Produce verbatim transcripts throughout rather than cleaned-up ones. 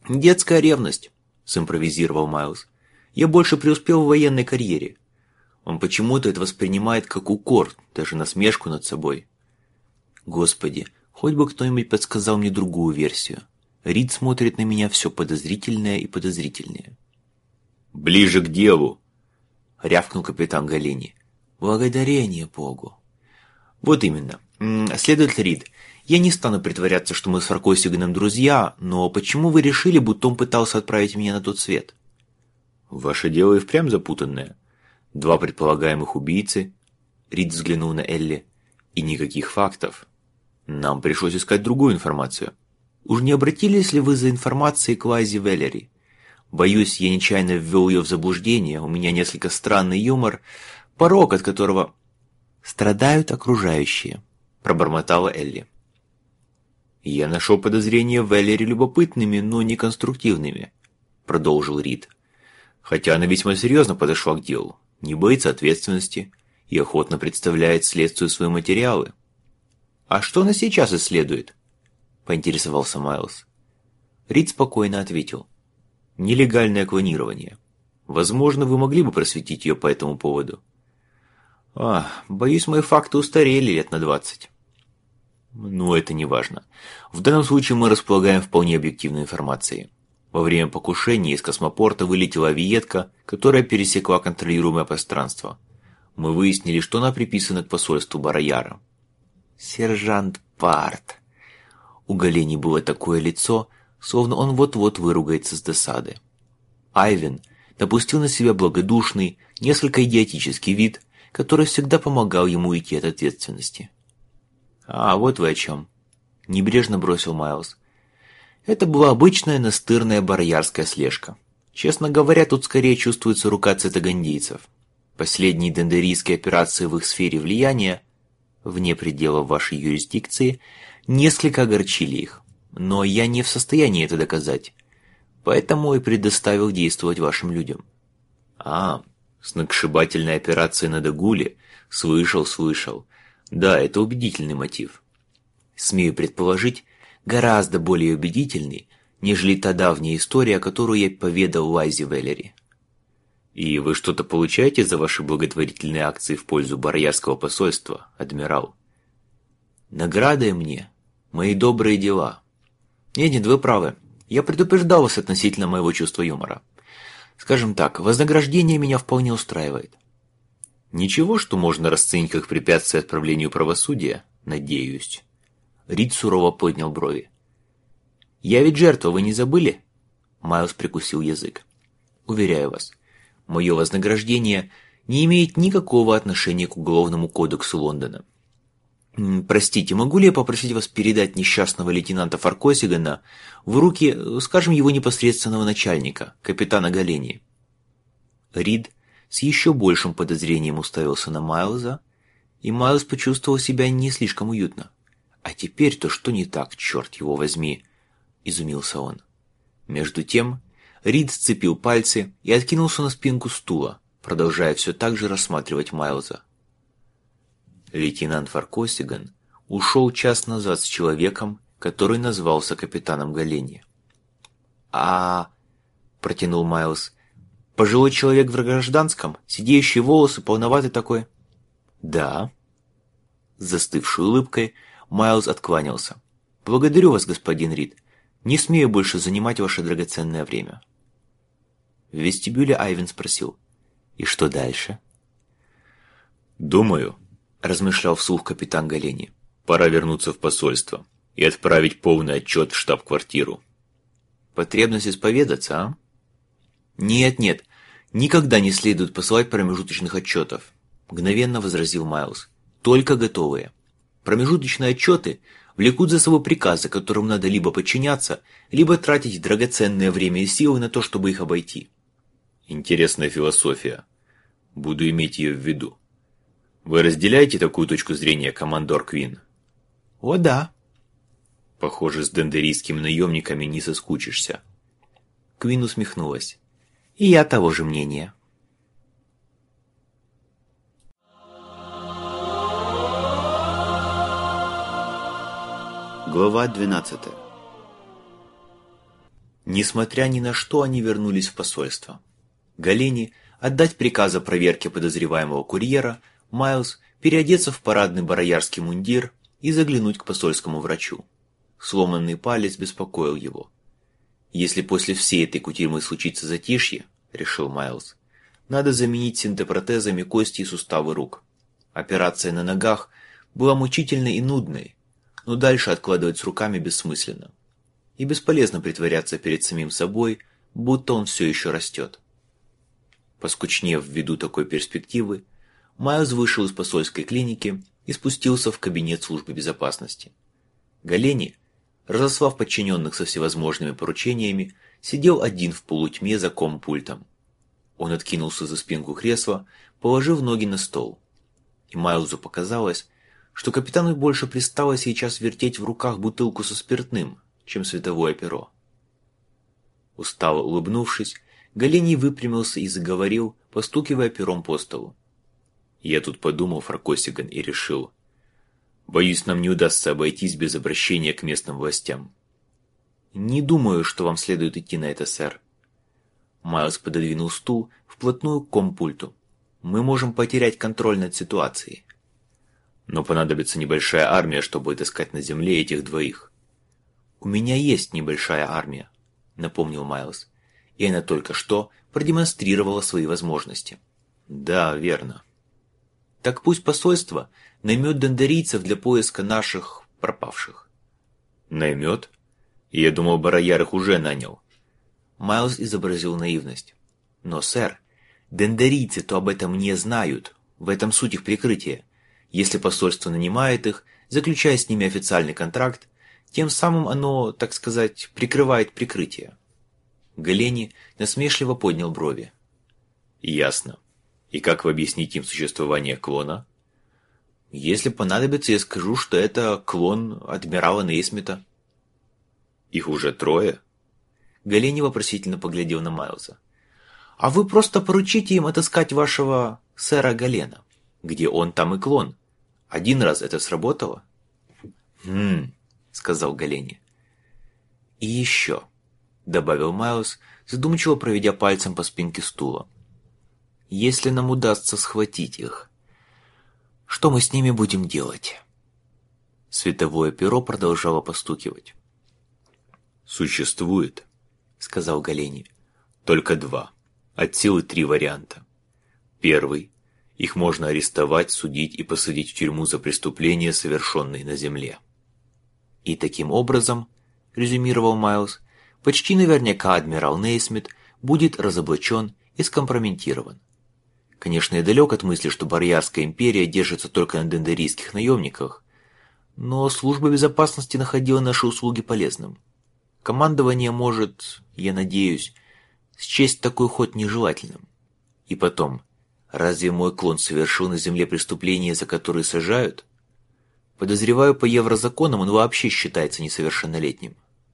«Детская ревность», – симпровизировал Майлз. «Я больше преуспел в военной карьере». Он почему-то это воспринимает как укор, даже насмешку над собой. Господи, хоть бы кто-нибудь подсказал мне другую версию. Рид смотрит на меня все подозрительнее и подозрительнее. «Ближе к делу», — рявкнул капитан Галени. «Благодарение Богу». «Вот именно. Следователь Рид, я не стану притворяться, что мы с Фаркосиганом друзья, но почему вы решили, будто он пытался отправить меня на тот свет?» «Ваше дело и впрямь запутанное. Два предполагаемых убийцы», — Рид взглянул на Элли, — «и никаких фактов. Нам пришлось искать другую информацию». «Уж не обратились ли вы за информацией к Лайзе Веллери? Боюсь, я нечаянно ввел ее в заблуждение, у меня несколько странный юмор, порок, от которого страдают окружающие», — пробормотала Элли. «Я нашел подозрения в Веллери любопытными, но не конструктивными», — продолжил Рид. «Хотя она весьма серьезно подошла к делу, не боится ответственности и охотно представляет следствию свои материалы». «А что она сейчас исследует?» — поинтересовался Майлз. Рид спокойно ответил. «Нелегальное клонирование. Возможно, вы могли бы просветить ее по этому поводу». «А, боюсь, мои факты устарели лет на двадцать». «Ну, это не важно. В данном случае мы располагаем вполне объективной информацией. Во время покушения из космопорта вылетела авиетка, которая пересекла контролируемое пространство. Мы выяснили, что она приписана к посольству Бараяра». «Сержант Парт». У Галени было такое лицо, словно он вот-вот выругается с досады. Айвен напустил на себя благодушный, несколько идиотический вид, который всегда помогал ему уйти от ответственности. «А, вот вы о чем», – небрежно бросил Майлз. «Это была обычная настырная бароярская слежка. Честно говоря, тут скорее чувствуется рука цитагандийцев. Последние дендерийские операции в их сфере влияния, вне пределов вашей юрисдикции, несколько огорчили их. Но я не в состоянии это доказать, поэтому и предоставил действовать вашим людям». «А, сногсшибательная операция на Дагуле? Слышал, слышал. Да, это убедительный мотив». «Смею предположить, гораздо более убедительный, нежели та давняя история, которую я поведал Лайзе Веллери». «И вы что-то получаете за ваши благотворительные акции в пользу Бароярского посольства, адмирал?» «Наградой мне мои добрые дела». «Нет, нет, вы правы. Я предупреждал вас относительно моего чувства юмора. Скажем так, вознаграждение меня вполне устраивает». «Ничего, что можно расценить как препятствие отправлению правосудия, надеюсь». Рид сурово поднял брови. «Я ведь жертва, вы не забыли?» Майлз прикусил язык. «Уверяю вас, мое вознаграждение не имеет никакого отношения к Уголовному кодексу Лондона. Простите, могу ли я попросить вас передать несчастного лейтенанта Фаркосигана в руки, скажем, его непосредственного начальника, капитана Галени?» Рид с еще большим подозрением уставился на Майлза, и Майлз почувствовал себя не слишком уютно. «А теперь-то что не так, черт его возьми?» – изумился он. Между тем Рид сцепил пальцы и откинулся на спинку стула, продолжая все так же рассматривать Майлза. Лейтенант Фаркосиган ушел час назад с человеком, который назвался капитаном Галени. «А...» – протянул Майлз. «Пожилой человек в гражданском, сидеющие волосы, полноватый такой?» «Да». С застывшей улыбкой Майлз откланялся. «Благодарю вас, господин Рид. Не смею больше занимать ваше драгоценное время». В вестибюле Айвен спросил: «И что дальше?» «Думаю», – размышлял вслух капитан Галени, – «пора вернуться в посольство и отправить полный отчет в штаб-квартиру». «Потребность исповедаться, а?» «Нет, нет, никогда не следует посылать промежуточных отчетов», – мгновенно возразил Майлз. «Только готовые. Промежуточные отчеты влекут за собой приказы, которым надо либо подчиняться, либо тратить драгоценное время и силы на то, чтобы их обойти». «Интересная философия. Буду иметь ее в виду. Вы разделяете такую точку зрения, командор Квин?» «О, да». «Похоже, с дендерийскими наемниками не соскучишься». Квин усмехнулась. «И я того же мнения». Глава двенадцатая. Несмотря ни на что, они вернулись в посольство. Галене отдать приказ о проверке подозреваемого курьера, Майлз переодеться в парадный бароярский мундир и заглянуть к посольскому врачу. Сломанный палец беспокоил его. «Если после всей этой кутерьмы случится затишье, — решил Майлз, — надо заменить синтепротезами кости и суставы рук. Операция на ногах была мучительной и нудной, но дальше откладывать с руками бессмысленно. И бесполезно притворяться перед самим собой, будто он все еще растет». Поскучнев ввиду такой перспективы, Майлз вышел из посольской клиники и спустился в кабинет службы безопасности. Галене, разослав подчиненных со всевозможными поручениями, сидел один в полутьме за компультом. Он откинулся за спинку кресла, положив ноги на стол. И Майлзу показалось, что капитану больше пристало сейчас вертеть в руках бутылку со спиртным, чем световое перо. Устало улыбнувшись, Галене выпрямился и заговорил, постукивая пером по столу. «Я тут подумал, Фаркосиган, и решил. Боюсь, нам не удастся обойтись без обращения к местным властям». «Не думаю, что вам следует идти на это, сэр». Майлз пододвинул стул вплотную к компульту. «Мы можем потерять контроль над ситуацией». «Но понадобится небольшая армия, чтобы отыскать на земле этих двоих». «У меня есть небольшая армия», — напомнил Майлз. «И она только что продемонстрировала свои возможности». «Да, верно». «Так пусть посольство наймет дондерийцев для поиска наших пропавших». «Наймет? Я думал, барояр их уже нанял». Майлз изобразил наивность. «Но, сэр, дондерийцы-то об этом не знают. В этом суть их прикрытия. Если посольство нанимает их, заключая с ними официальный контракт, тем самым оно, так сказать, прикрывает прикрытие». Галене насмешливо поднял брови. «Ясно. И как вы объясните им существование клона?» «Если понадобится, я скажу, что это клон адмирала Нейсмита». «Их уже трое?» Галене вопросительно поглядел на Майлза. «А вы просто поручите им отыскать вашего сэра Галена. Где он, там и клон. Один раз это сработало?» «Хм», — сказал Галене. «И еще», — добавил Майлз, задумчиво проведя пальцем по спинке стула. «Если нам удастся схватить их, что мы с ними будем делать?» Световое перо продолжало постукивать. «Существует, — сказал Галене, — только два, от силы три варианта. Первый — их можно арестовать, судить и посадить в тюрьму за преступления, совершенные на земле». «И таким образом, — резюмировал Майлз, — почти наверняка адмирал Нейсмит будет разоблачен и скомпрометирован. Конечно, я далек от мысли, что Барьярская империя держится только на дондерийских наемниках, но служба безопасности находила наши услуги полезным. Командование может, я надеюсь, счесть такой ход нежелательным. И потом, разве мой клон совершил на земле преступления, за которые сажают? Подозреваю, по еврозаконам он вообще считается несовершеннолетним».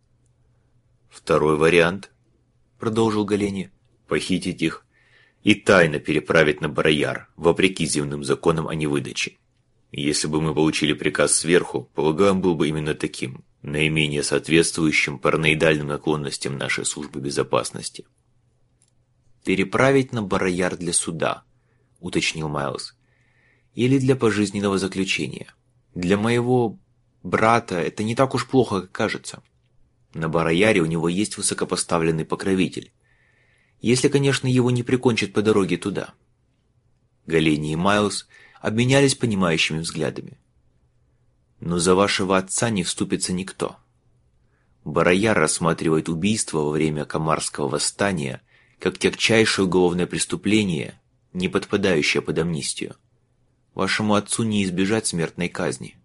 «Второй вариант, — продолжил Галене, — похитить их и тайно переправить на Барояр, вопреки земным законам о невыдаче. Если бы мы получили приказ сверху, полагаю, он был бы именно таким, наименее соответствующим параноидальным наклонностям нашей службы безопасности». «Переправить на Барояр для суда», — уточнил Майлз. «Или для пожизненного заключения. Для моего брата это не так уж плохо, как кажется. На Барояре у него есть высокопоставленный покровитель. Если, конечно, его не прикончат по дороге туда». Галене и Майлз обменялись понимающими взглядами. «Но за вашего отца не вступится никто. Барояр рассматривает убийство во время Камарского восстания как тягчайшее уголовное преступление, не подпадающее под амнистию. Вашему отцу не избежать смертной казни».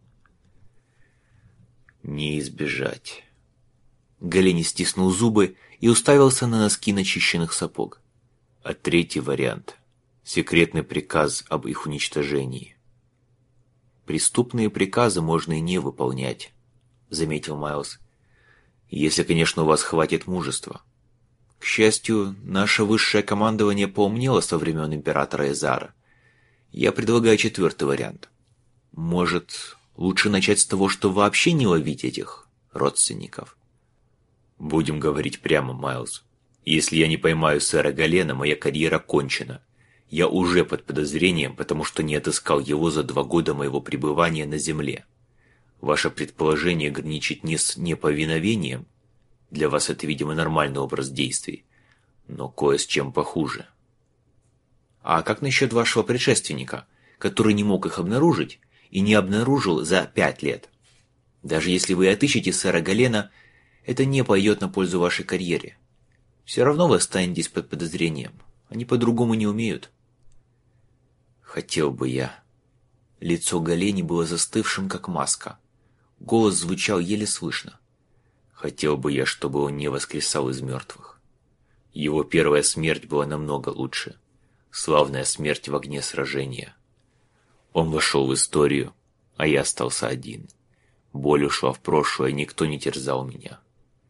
«Не избежать». Галене стиснул зубы и уставился на носки начищенных сапог. «А третий вариант — секретный приказ об их уничтожении». «Преступные приказы можно и не выполнять», — заметил Майлз. «Если, конечно, у вас хватит мужества. К счастью, наше высшее командование поумнело со времен императора Эзара. Я предлагаю четвертый вариант. Может, лучше начать с того, что вообще не ловить этих родственников?» Будем говорить прямо, Майлз. Если я не поймаю сэра Галена, моя карьера кончена. Я уже под подозрением, потому что не отыскал его за два года моего пребывания на земле. Ваше предположение граничит не с неповиновением. Для вас это, видимо, нормальный образ действий. Но кое с чем похуже. А как насчет вашего предшественника, который не мог их обнаружить и не обнаружил за пять лет? Даже если вы отыщете сэра Галена, это не пойдет на пользу вашей карьере. Все равно вы останетесь под подозрением. Они по-другому не умеют. Хотел бы я. Лицо Галени было застывшим, как маска. Голос звучал еле слышно. Хотел бы я, чтобы он не воскресал из мертвых. Его первая смерть была намного лучше. Славная смерть в огне сражения. Он вошел в историю, а я остался один. Боль ушла в прошлое, никто не терзал меня.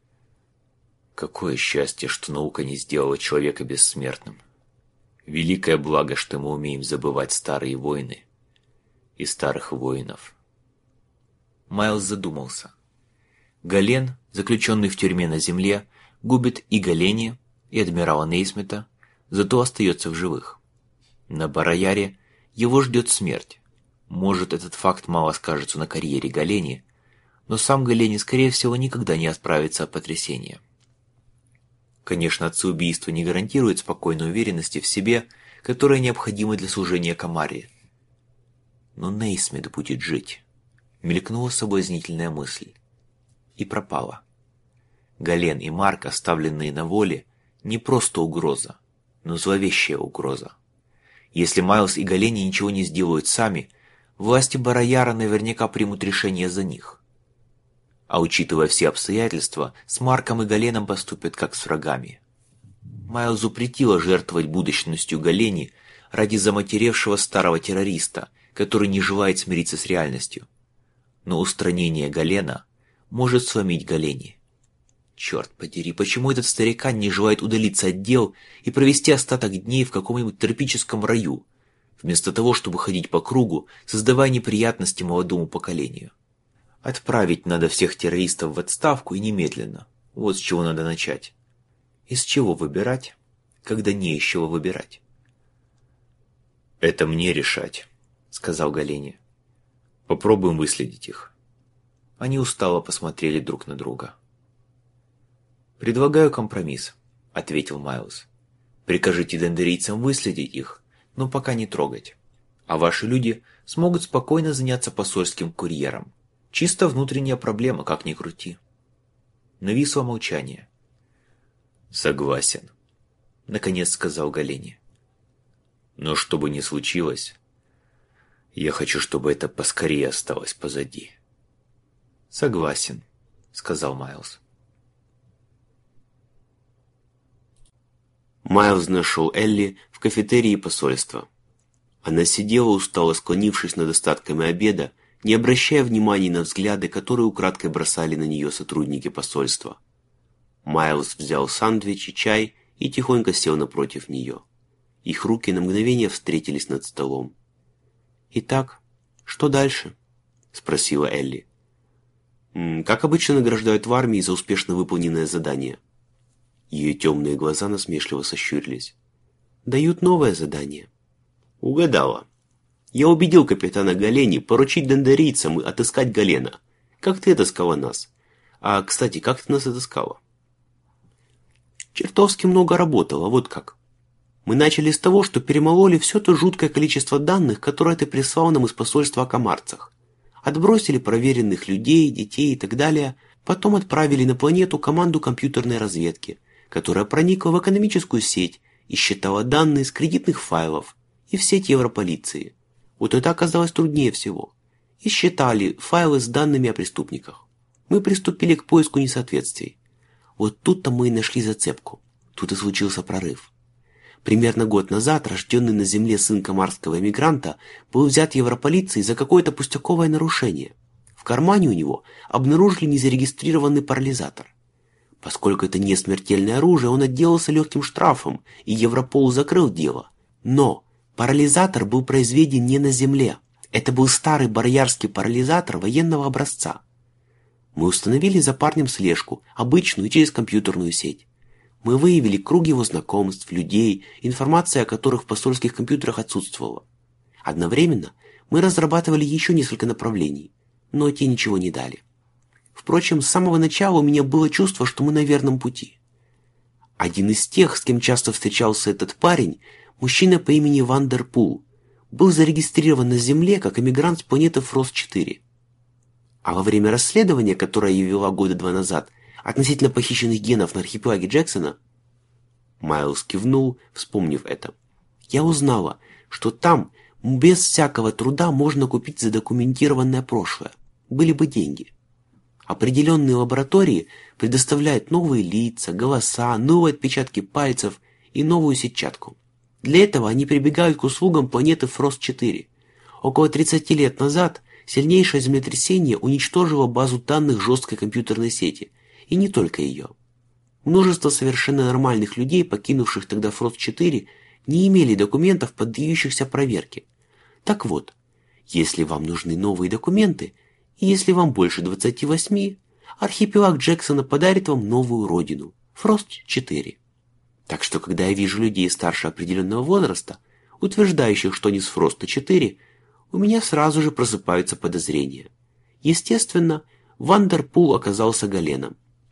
Какое счастье, что наука не сделала человека бессмертным. Великое благо, что мы умеем забывать старые войны и старых воинов. Майлз задумался. Гален, заключенный в тюрьме на земле, губит и Галени, и адмирала Нейсмита, зато остается в живых. На Барояре его ждет смерть. Может, этот факт мало скажется на карьере Галени, но сам Галени, скорее всего, никогда не отправится от потрясения. Конечно, отцеубийство не гарантирует спокойной уверенности в себе, которая необходима для служения Камарии. Но Нейсмит будет жить. Мелькнула соблазнительная мысль. И пропала. Гален и Марк, оставленные на воле, не просто угроза, но зловещая угроза. Если Майлз и Галени ничего не сделают сами, власти Барояра наверняка примут решение за них. А учитывая все обстоятельства, с Марком и Галеном поступят как с врагами. Майлзу претило жертвовать будущностью Галени ради заматеревшего старого террориста, который не желает смириться с реальностью. Но устранение Галена может сломить Галени. Черт подери, почему этот старикан не желает удалиться от дел и провести остаток дней в каком-нибудь тропическом раю, вместо того, чтобы ходить по кругу, создавая неприятности молодому поколению? Отправить надо всех террористов в отставку и немедленно. Вот с чего надо начать. Из чего выбирать, когда не из чего выбирать? «Это мне решать», — сказал Галени. «Попробуем выследить их». Они устало посмотрели друг на друга. «Предлагаю компромисс», — ответил Майлз. «Прикажите дендерийцам выследить их, но пока не трогать. А ваши люди смогут спокойно заняться посольским курьером. Чисто внутренняя проблема, как ни крути». Нависло молчание. «Согласен», — наконец сказал Галени. «Но что бы ни случилось, я хочу, чтобы это поскорее осталось позади». «Согласен», — сказал Майлз. Майлз нашел Элли в кафетерии посольства. Она сидела, устало склонившись над остатками обеда, не обращая внимания на взгляды, которые украдкой бросали на нее сотрудники посольства. Майлз взял сэндвич и чай и тихонько сел напротив нее. Их руки на мгновение встретились над столом. «Итак, что дальше?» – спросила Элли. «Как обычно награждают в армии за успешно выполненное задание?» Ее темные глаза насмешливо сощурились. «Дают новое задание». «Угадала. Я убедил капитана Галени поручить дендерийцам и отыскать Галена. Как ты отыскала нас? А, кстати, как ты нас отыскала?» «Чертовски много работала, вот как. Мы начали с того, что перемололи все то жуткое количество данных, которое ты прислал нам из посольства о комарцах. Отбросили проверенных людей, детей и так далее, потом отправили на планету команду компьютерной разведки, которая проникла в экономическую сеть и считала данные с кредитных файлов и в сеть Европолиции. Вот это оказалось труднее всего. И считали файлы с данными о преступниках. Мы приступили к поиску несоответствий. Вот тут-то мы и нашли зацепку. Тут и случился прорыв. Примерно год назад рожденный на земле сын комарского эмигранта был взят Европолицией за какое-то пустяковое нарушение. В кармане у него обнаружили незарегистрированный парализатор. Поскольку это не смертельное оружие, он отделался легким штрафом, и Европол закрыл дело. Но парализатор был произведен не на земле. Это был старый бароярский парализатор военного образца. Мы установили за парнем слежку, обычную через компьютерную сеть. Мы выявили круг его знакомств, людей, информация о которых в посольских компьютерах отсутствовала. Одновременно мы разрабатывали еще несколько направлений, но те ничего не дали. Впрочем, с самого начала у меня было чувство, что мы на верном пути. Один из тех, с кем часто встречался этот парень, мужчина по имени Вандер Пул, был зарегистрирован на Земле как эмигрант с планеты Фрост четыре. А во время расследования, которое я вела года два назад, относительно похищенных генов на архипелаге Джексона, Майлз кивнул, вспомнив это, я узнала, что там без всякого труда можно купить задокументированное прошлое, были бы деньги. Определенные лаборатории предоставляют новые лица, голоса, новые отпечатки пальцев и новую сетчатку. Для этого они прибегают к услугам планеты Фрост четыре. Около тридцати лет назад сильнейшее землетрясение уничтожило базу данных жесткой компьютерной сети, и не только ее. Множество совершенно нормальных людей, покинувших тогда Фрост четыре, не имели документов, поддающихся проверке. Так вот, если вам нужны новые документы, и если вам больше двадцати восьми, архипелаг Джексона подарит вам новую родину – Фрост четыре. Так что, когда я вижу людей старше определенного возраста, утверждающих, что они с Фроста четыре, у меня сразу же просыпаются подозрения. Естественно, Вандер Пул оказался Галеном.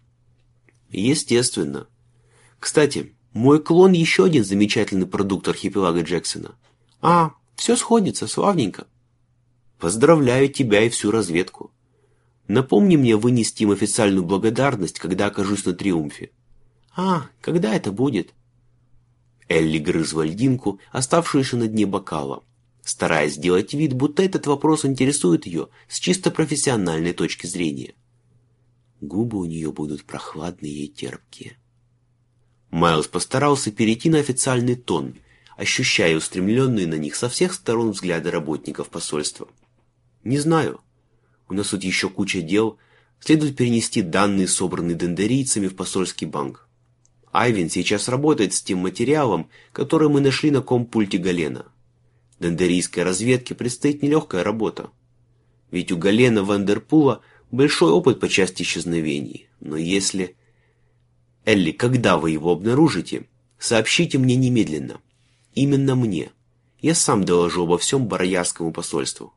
Естественно. Кстати, мой клон еще один замечательный продукт архипелага Джексона. А, все сходится, славненько. Поздравляю тебя и всю разведку. Напомни мне вынести им официальную благодарность, когда окажусь на Триумфе. А, когда это будет? Элли грызла льдинку, оставшуюся на дне бокала, стараясь сделать вид, будто этот вопрос интересует ее с чисто профессиональной точки зрения. Губы у нее будут прохладные и терпкие. Майлз постарался перейти на официальный тон, ощущая устремленные на них со всех сторон взгляды работников посольства. «Не знаю. У нас тут еще куча дел. Следует перенести данные, собранные дендерийцами, в посольский банк. Айвен сейчас работает с тем материалом, который мы нашли на компульте Галена. Дендерийской разведке предстоит нелегкая работа. Ведь у Галена Вандер Пула большой опыт по части исчезновений. Но если... Элли, когда вы его обнаружите, сообщите мне немедленно. Именно мне. Я сам доложу обо всем Бароярскому посольству».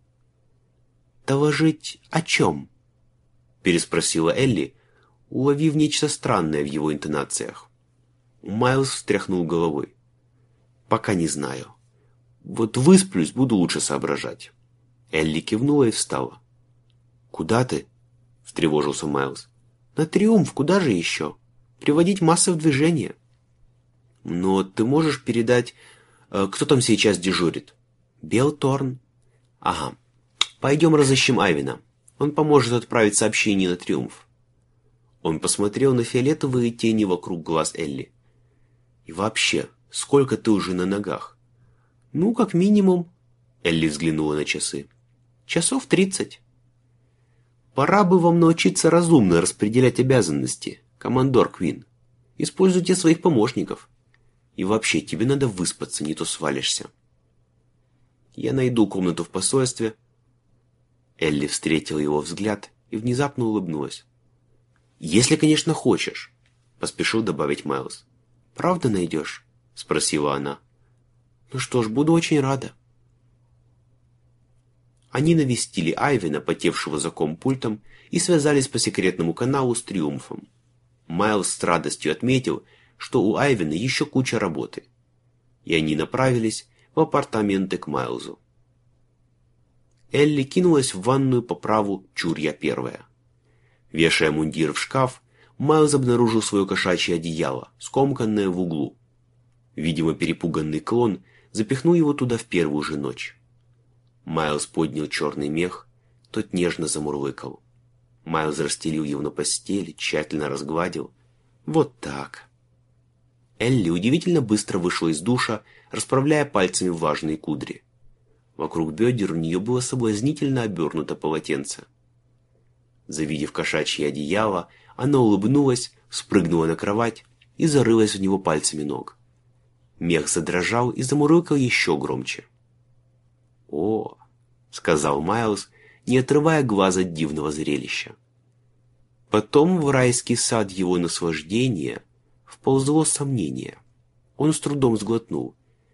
«Доложить о чем?» – переспросила Элли, уловив нечто странное в его интонациях. Майлз встряхнул головой. «Пока не знаю. Вот высплюсь, буду лучше соображать». Элли кивнула и встала. «Куда ты?» – встревожился Майлз. «На Триумф, куда же еще? Приводить массы в движение». «Но ты можешь передать, кто там сейчас дежурит?» «Белторн». «Ага. Пойдем разыщем Айвена. Он поможет отправить сообщение на Триумф». Он посмотрел на фиолетовые тени вокруг глаз Элли. «И вообще, сколько ты уже на ногах?» «Ну, как минимум...» Элли взглянула на часы. «Часов тридцать». «Пора бы вам научиться разумно распределять обязанности, командор Квин. Используйте своих помощников. И вообще, тебе надо выспаться, не то свалишься». «Я найду комнату в посольстве». Элли встретила его взгляд и внезапно улыбнулась. «Если, конечно, хочешь», — поспешил добавить Майлз. «Правда найдешь?» — спросила она. «Ну что ж, буду очень рада». Они навестили Айвена, потевшего за компультом, и связались по секретному каналу с Триумфом. Майлз с радостью отметил, что у Айвена еще куча работы. И они направились в апартаменты к Майлзу. Элли кинулась в ванную по праву Чурья первая. Вешая мундир в шкаф, Майлз обнаружил свое кошачье одеяло, скомканное в углу. Видимо, перепуганный клон запихнул его туда в первую же ночь. Майлз поднял черный мех, тот нежно замурлыкал. Майлз расстелил его на постели, тщательно разгладил. Вот так. Элли удивительно быстро вышла из душа, расправляя пальцами влажные кудри. Вокруг бедер у нее было соблазнительно обернуто полотенце. Завидев кошачье одеяло, она улыбнулась, спрыгнула на кровать и зарылась в него пальцами ног. Мех задрожал и замурлыкал еще громче. «О!» — сказал Майлз, не отрывая глаз от дивного зрелища. Потом в райский сад его наслаждения вползло сомнение. Он с трудом сглотнул.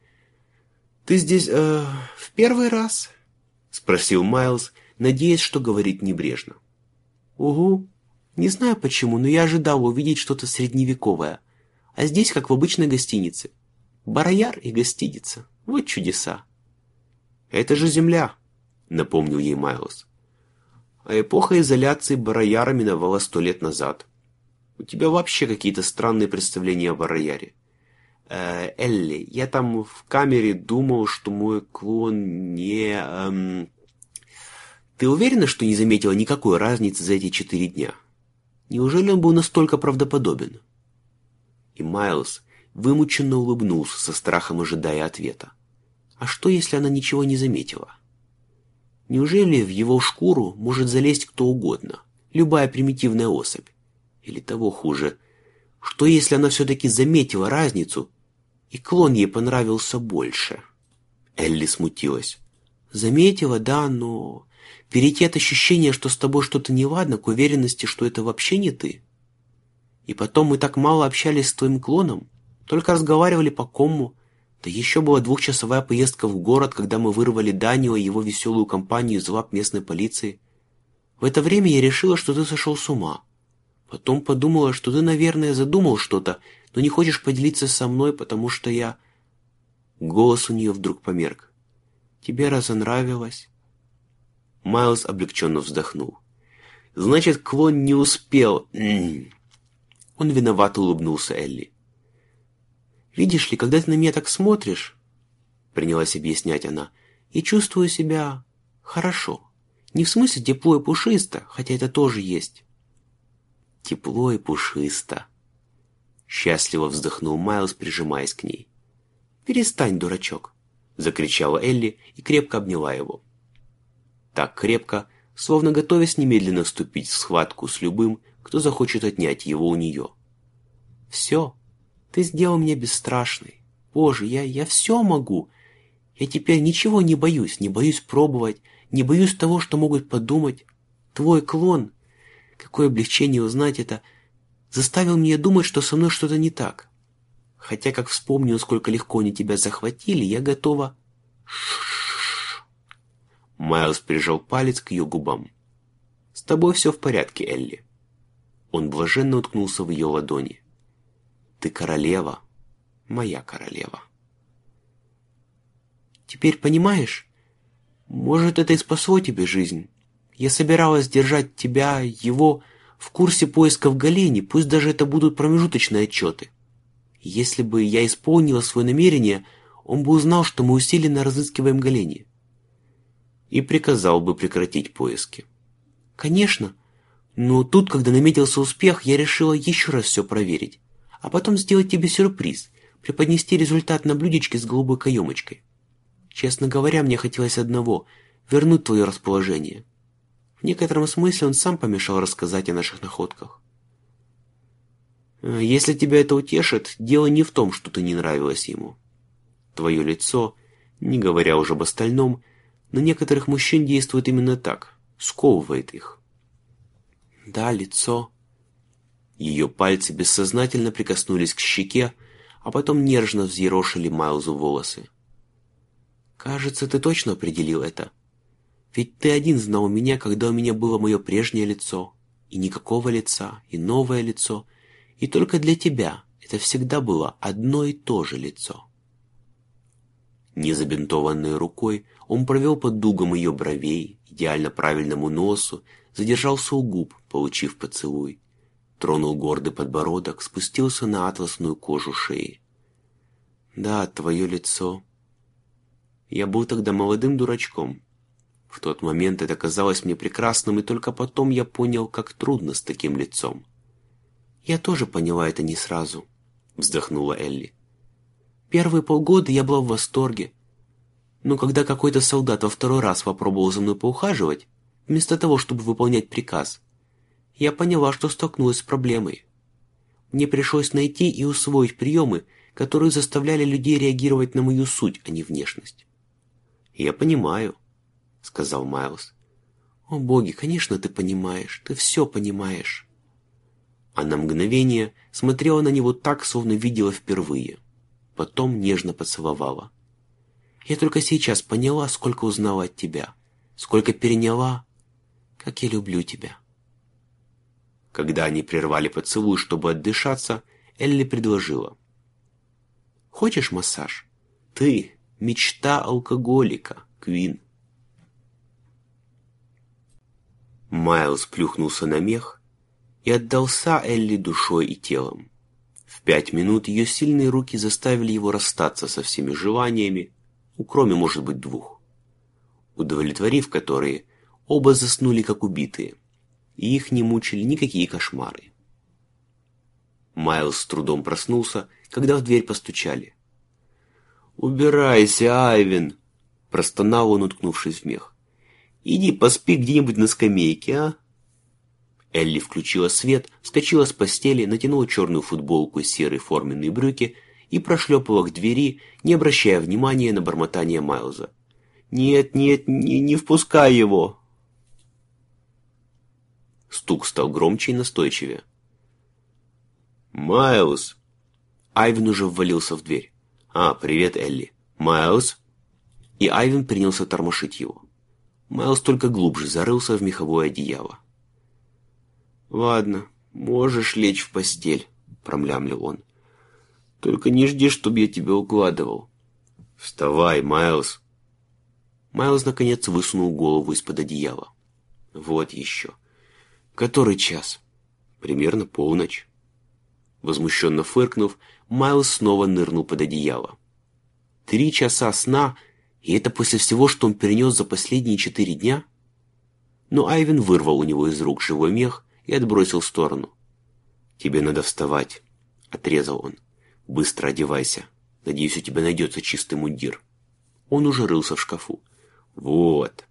«Ты здесь э, в первый раз?» — спросил Майлз, надеясь, что говорит небрежно. «Угу. Не знаю почему, но я ожидал увидеть что-то средневековое. А здесь, как в обычной гостинице. Барояр и гостиница. Вот чудеса». «Это же земля», — напомнил ей Майлз. «А эпоха изоляции Барояра миновала сто лет назад. У тебя вообще какие-то странные представления о Барояре. Э, Элли, я там в камере думал, что мой клон не... Эм... Ты уверена, что не заметила никакой разницы за эти четыре дня? Неужели он был настолько правдоподобен?» И Майлз вымученно улыбнулся, со страхом ожидая ответа. А что, если она ничего не заметила? Неужели в его шкуру может залезть кто угодно, любая примитивная особь? Или того хуже, что если она все-таки заметила разницу, и клон ей понравился больше? Элли смутилась. Заметила, да, но перейти от ощущения, что с тобой что-то неладно, к уверенности, что это вообще не ты. И потом мы так мало общались с твоим клоном, только разговаривали по комму. Да еще была двухчасовая поездка в город, когда мы вырвали Данио и его веселую компанию из лап местной полиции. В это время я решила, что ты сошел с ума. Потом подумала, что ты, наверное, задумал что-то, но не хочешь поделиться со мной, потому что я... Голос у нее вдруг померк. Тебе разонравилось? Майлз облегченно вздохнул. Значит, клон не успел. Он виновато улыбнулся Элли. «Видишь ли, когда ты на меня так смотришь, — принялась объяснять она, — я чувствую себя хорошо. Не в смысле тепло и пушисто, хотя это тоже есть». «Тепло и пушисто», — счастливо вздохнул Майлз, прижимаясь к ней. «Перестань, дурачок», — закричала Элли и крепко обняла его. Так крепко, словно готовясь немедленно вступить в схватку с любым, кто захочет отнять его у нее. «Все. Ты сделал меня бесстрашной. Боже, я, я все могу. Я теперь ничего не боюсь, не боюсь пробовать, не боюсь того, что могут подумать. Твой клон, какое облегчение узнать это, заставил меня думать, что со мной что-то не так. Хотя, как вспомню, сколько легко они тебя захватили, я готова...» Ш-ш-ш. Майлз прижал палец к ее губам. «С тобой все в порядке, Элли». Он блаженно уткнулся в ее ладони. «Ты королева, моя королева». «Теперь понимаешь? Может, это и спасло тебе жизнь. Я собиралась держать тебя, его, в курсе поисков Галени, пусть даже это будут промежуточные отчеты. Если бы я исполнила свое намерение, он бы узнал, что мы усиленно разыскиваем Галени. И приказал бы прекратить поиски». «Конечно. Но тут, когда наметился успех, я решила еще раз все проверить, а потом сделать тебе сюрприз, преподнести результат на блюдечке с голубой каемочкой. Честно говоря, мне хотелось одного — вернуть твое расположение. В некотором смысле он сам помешал рассказать о наших находках. Если тебя это утешит, дело не в том, что ты не нравилась ему. Твое лицо, не говоря уже об остальном, на некоторых мужчин действует именно так, сковывает их». «Да, лицо...» Ее пальцы бессознательно прикоснулись к щеке, а потом нежно взъерошили Майлзу волосы. «Кажется, ты точно определил это. Ведь ты один знал меня, когда у меня было мое прежнее лицо, и никакого лица, и новое лицо, и только для тебя это всегда было одно и то же лицо». Незабинтованной рукой он провел под дугом ее бровей, идеально правильному носу, задержался у губ, получив поцелуй. Тронул гордый подбородок, спустился на атласную кожу шеи. «Да, твое лицо...» Я был тогда молодым дурачком. В тот момент это казалось мне прекрасным, и только потом я понял, как трудно с таким лицом. «Я тоже поняла это не сразу», — вздохнула Элли. «Первые полгода я была в восторге. Но когда какой-то солдат во второй раз попробовал за мной поухаживать, вместо того, чтобы выполнять приказ, я поняла, что столкнулась с проблемой. Мне пришлось найти и усвоить приемы, которые заставляли людей реагировать на мою суть, а не внешность». «Я понимаю», — сказал Майлз. «О боги, конечно, ты понимаешь, ты все понимаешь». А на мгновение смотрела на него так, словно видела впервые. Потом нежно поцеловала. «Я только сейчас поняла, сколько узнала от тебя, сколько переняла, как я люблю тебя». Когда они прервали поцелуй, чтобы отдышаться, Элли предложила: «Хочешь массаж? Ты — мечта алкоголика, Квин». Майлз плюхнулся на мех и отдался Элли душой и телом. В пять минут ее сильные руки заставили его расстаться со всеми желаниями, ну, кроме, может быть, двух, удовлетворив которые, оба заснули как убитые, и их не мучили никакие кошмары. Майлз с трудом проснулся, когда в дверь постучали. «Убирайся, Айвен!» – простонал он, уткнувшись в мех. «Иди поспи где-нибудь на скамейке, а?» Элли включила свет, вскочила с постели, натянула черную футболку и серые форменные брюки и прошлепала к двери, не обращая внимания на бормотание Майлза. «Нет, нет, не, не впускай его!» Стук стал громче и настойчивее. «Майлз!» Айвен уже ввалился в дверь. «А, привет, Элли. Майлз?» И Айвен принялся тормошить его. Майлз только глубже зарылся в меховое одеяло. «Ладно, можешь лечь в постель», — промлямлил он. «Только не жди, чтобы я тебя укладывал». «Вставай, Майлз!» Майлз наконец высунул голову из-под одеяла. «Вот еще. Который час?» «Примерно полночь». Возмущенно фыркнув, Майлз снова нырнул под одеяло. Три часа сна, и это после всего, что он перенес за последние четыре дня? Но Айвен вырвал у него из рук живой мех и отбросил в сторону. «Тебе надо вставать», — отрезал он. «Быстро одевайся. Надеюсь, у тебя найдется чистый мундир». Он уже рылся в шкафу. «Вот».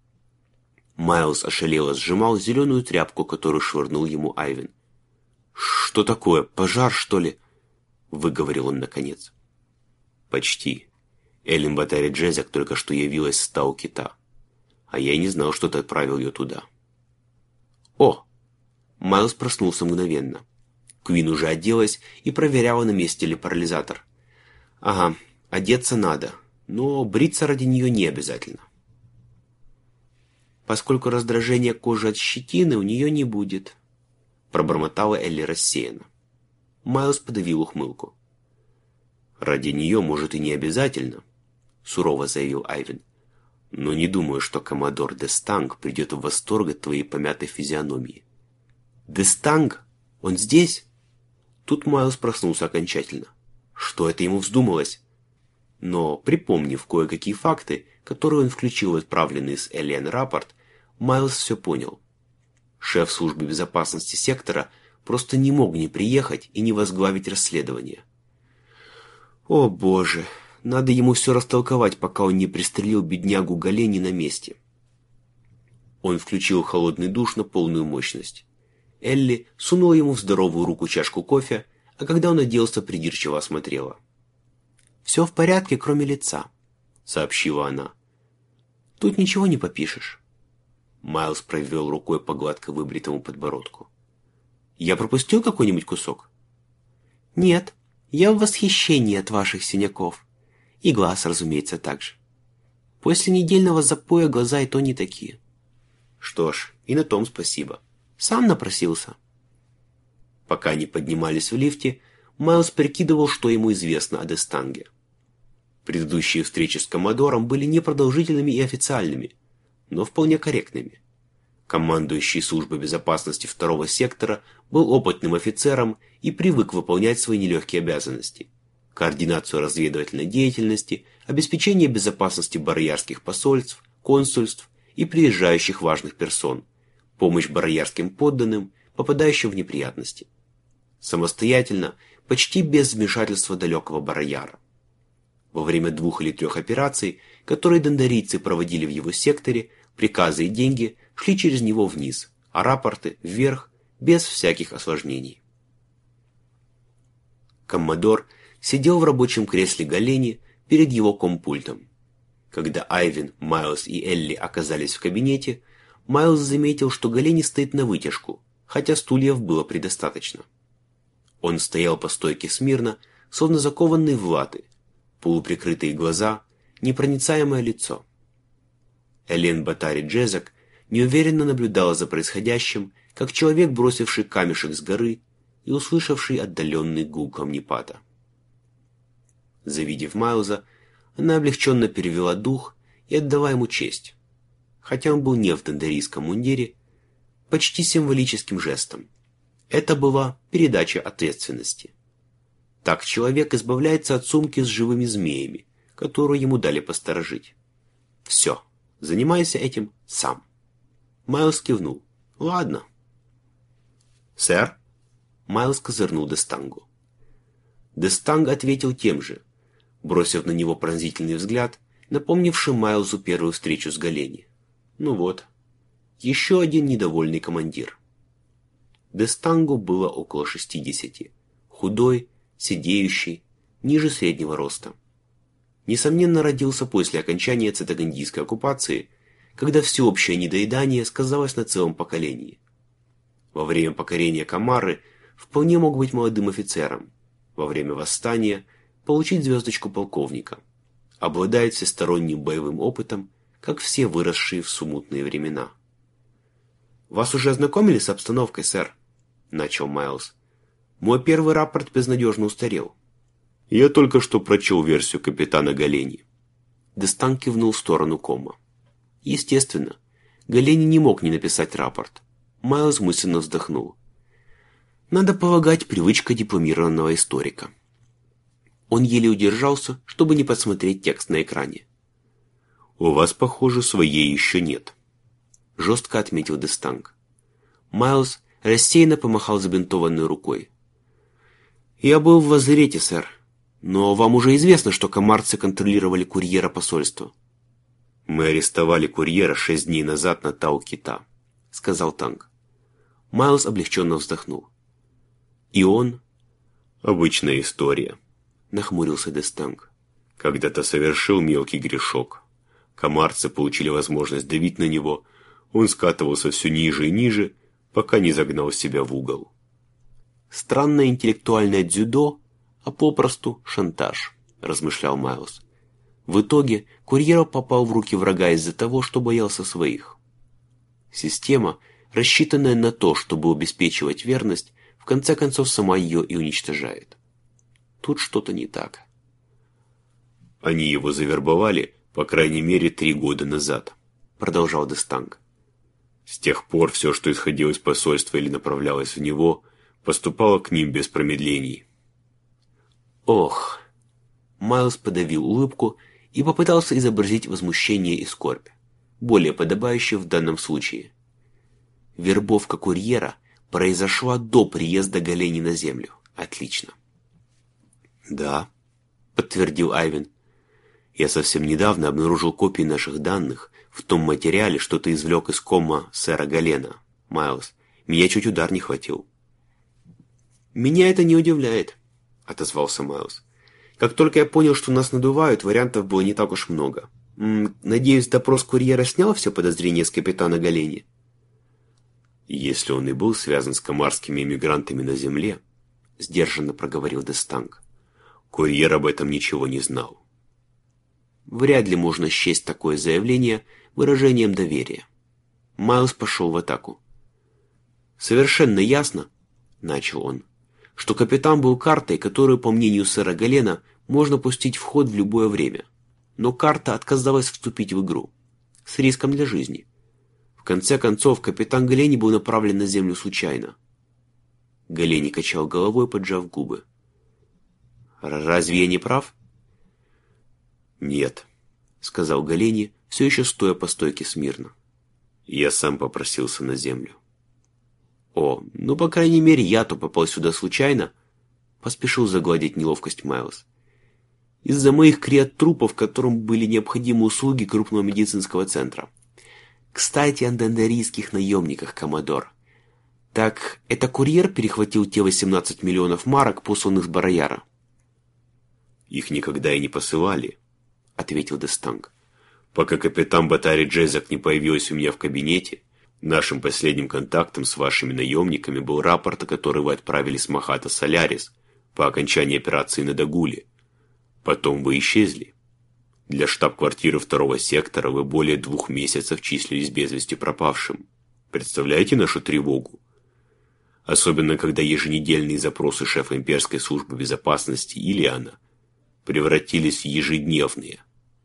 Майлз ошалело сжимал зеленую тряпку, которую швырнул ему Айвен. «Что такое? Пожар, что ли?» — выговорил он наконец. «Почти. Эллен Батари Джезик только что явилась с Тау-Кита. А я и не знал, что ты отправил ее туда». «О!» Майлз проснулся мгновенно. Квин уже оделась и проверяла, на месте ли парализатор. «Ага, одеться надо, но бриться ради нее не обязательно». «Поскольку раздражения кожи от щетины у нее не будет», — пробормотала Элли рассеянно. Майлз подавил ухмылку. «Ради нее, может, и не обязательно», — сурово заявил Айвен. «Но не думаю, что коммодор Дестанг придет в восторг от твоей помятой физиономии». «Дестанг? Он здесь?» Тут Майлз проснулся окончательно. Что это ему вздумалось? Но, припомнив кое-какие факты, которые он включил в отправленный с Эллен рапорт, Майлз все понял. Шеф службы безопасности сектора просто не мог не приехать и не возглавить расследование. О боже, надо ему все растолковать, пока он не пристрелил беднягу Галени на месте. Он включил холодный душ на полную мощность. Элли сунула ему в здоровую руку чашку кофе, а когда он оделся, придирчиво осмотрела. «Все в порядке, кроме лица», — сообщила она. «Тут ничего не попишешь». Майлз провел рукой по гладко выбритому подбородку. «Я пропустил какой-нибудь кусок?» «Нет, я в восхищении от ваших синяков. И глаз, разумеется, также. После недельного запоя глаза и то не такие». «Что ж, и на том спасибо. Сам напросился». Пока они поднимались в лифте, Майлз прикидывал, что ему известно о Дестанге. Предыдущие встречи с Коммодором были непродолжительными и официальными, но вполне корректными. Командующий службой безопасности второго сектора был опытным офицером и привык выполнять свои нелегкие обязанности: координацию разведывательной деятельности, обеспечение безопасности бароярских посольств, консульств и приезжающих важных персон, помощь бароярским подданным, попадающим в неприятности. Самостоятельно, почти без вмешательства далекого барояра. Во время двух или трех операций, которые дондарийцы проводили в его секторе, приказы и деньги шли через него вниз, а рапорты вверх, без всяких осложнений. Коммодор сидел в рабочем кресле Галени перед его компультом. Когда Айвен, Майлз и Элли оказались в кабинете, Майлз заметил, что Галени стоит на вытяжку, хотя стульев было предостаточно. Он стоял по стойке смирно, словно закованный в латы, полуприкрытые глаза, непроницаемое лицо. Элен Батари Джезак неуверенно наблюдала за происходящим, как человек, бросивший камешек с горы и услышавший отдаленный гул камнепада. Завидев Майлза, она облегченно перевела дух и отдала ему честь, хотя он был не в дендерийском мундире, почти символическим жестом. Это была передача ответственности. Так человек избавляется от сумки с живыми змеями, которую ему дали посторожить. «Все, занимайся этим сам». Майлз кивнул. «Ладно». «Сэр?» Майлз козырнул Дестангу. Дестанг ответил тем же, бросив на него пронзительный взгляд, напомнивший Майлзу первую встречу с Галени. Ну вот, еще один недовольный командир. Дестангу было около шестидесяти, худой, седеющий, ниже среднего роста. Несомненно, родился после окончания цитагандийской оккупации, когда всеобщее недоедание сказалось на целом поколении. Во время покорения Камарры вполне мог быть молодым офицером, во время восстания получить звездочку полковника, обладает всесторонним боевым опытом, как все выросшие в смутные времена. «Вас уже ознакомили с обстановкой, сэр?» — начал Майлз. «Мой первый рапорт безнадежно устарел». «Я только что прочел версию капитана Галени». Дестанг кивнул в сторону кома. Естественно, Галени не мог не написать рапорт. Майлз мысленно вздохнул. Надо полагать, привычка дипломированного историка. Он еле удержался, чтобы не подсмотреть текст на экране. «У вас, похоже, своей еще нет», — жестко отметил Дестанг. Майлз рассеянно помахал забинтованной рукой. «Я был в лазарете, сэр, но вам уже известно, что камарцы контролировали курьера посольства». «Мы арестовали курьера шесть дней назад на Тау-Кита», — сказал Танг. Майлз облегченно вздохнул. «И он?» «Обычная история», — нахмурился Дестанг. «Когда-то совершил мелкий грешок. Камарцы получили возможность давить на него, он скатывался все ниже и ниже, пока не загнал себя в угол». «Странное интеллектуальное дзюдо, а попросту шантаж», — размышлял Майлз. В итоге курьер попал в руки врага из-за того, что боялся своих. Система, рассчитанная на то, чтобы обеспечивать верность, в конце концов сама ее и уничтожает. Тут что-то не так. «Они его завербовали, по крайней мере, три года назад», — продолжал Дестанг. «С тех пор все, что исходило из посольства или направлялось в него, поступало к ним без промедлений». «Ох!» Майлз подавил улыбку и попытался изобразить возмущение и скорбь, более подобающее в данном случае. Вербовка курьера произошла до приезда Галени на землю. Отлично. «Да», — подтвердил Айвен. «Я совсем недавно обнаружил копии наших данных в том материале, что ты извлек из кома сэра Галена. Майлз, меня чуть удар не хватил». «Меня это не удивляет», — отозвался Майлз. «Как только я понял, что нас надувают, вариантов было не так уж много. М-м, надеюсь, допрос курьера снял все подозрения с капитана Галени?» «Если он и был связан с камарскими эмигрантами на земле», — сдержанно проговорил Дестанг, — «курьер об этом ничего не знал». Вряд ли можно счесть такое заявление выражением доверия. Майлз пошел в атаку. «Совершенно ясно», — начал он, — что капитан был картой, которую, по мнению сэра Галена, можно пустить в ход в любое время. Но карта отказалась вступить в игру. С риском для жизни. В конце концов, капитан Галени был направлен на землю случайно. Галени качал головой, поджав губы. «Разве я не прав?» «Нет», — сказал Галени, все еще стоя по стойке смирно. «Я сам попросился на землю». «О, ну, по крайней мере, я-то попал сюда случайно», — поспешил загладить неловкость Майлз. «Из-за моих криотрупов, которым были необходимы услуги крупного медицинского центра. Кстати, о дендерийских наемниках, коммодор. Так, это курьер перехватил те восемнадцать миллионов марок, посланных с Барояра?» «Их никогда и не посылали», — ответил Дестанг. «Пока капитан Батари Джезак не появилась у меня в кабинете, Нашим последним контактом с вашими наемниками был рапорт, который вы отправили с Махата Солярис по окончании операции на Дагуле. Потом вы исчезли. Для штаб-квартиры второго сектора вы более двух месяцев числились без вести пропавшим. Представляете нашу тревогу? Особенно, когда еженедельные запросы шефа имперской службы безопасности Иллиана превратились в ежедневные.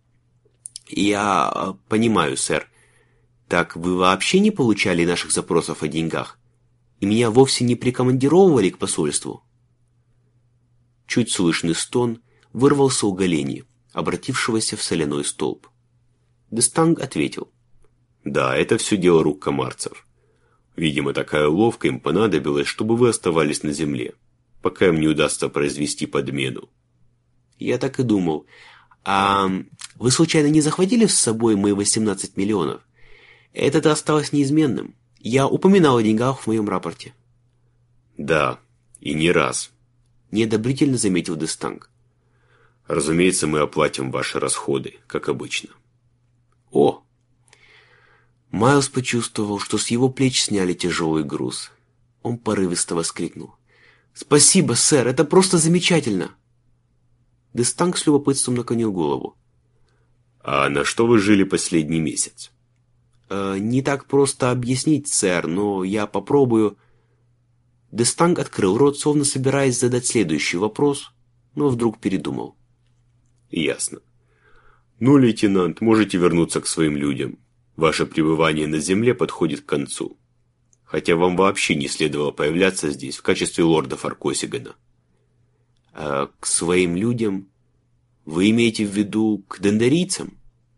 Я понимаю, сэр. Так вы вообще не получали наших запросов о деньгах? И меня вовсе не прикомандировывали к посольству? Чуть слышный стон вырвался у Галени, обратившегося в соляной столб. Дестанг ответил. Да, это все дело рук комарцев. Видимо, такая уловка им понадобилась, чтобы вы оставались на земле, пока им не удастся произвести подмену. Я так и думал. А вы случайно не захватили с собой мои восемнадцать миллионов? Это-то осталось неизменным. Я упоминал о деньгах в моем рапорте. Да, и не раз. Неодобрительно заметил Дестанг. Разумеется, мы оплатим ваши расходы, как обычно. О! Майлз почувствовал, что с его плеч сняли тяжелый груз. Он порывисто воскликнул. «Спасибо, сэр, это просто замечательно!» Дестанг с любопытством наклонил голову. «А на что вы жили последний месяц?» э, «Не так просто объяснить, сэр, но я попробую...» Дестанг открыл рот, словно собираясь задать следующий вопрос, но вдруг передумал. «Ясно. Ну, лейтенант, можете вернуться к своим людям. Ваше пребывание на земле подходит к концу. Хотя вам вообще не следовало появляться здесь в качестве лорда Фаркосигана». А к своим людям? Вы имеете в виду к дендарийцам?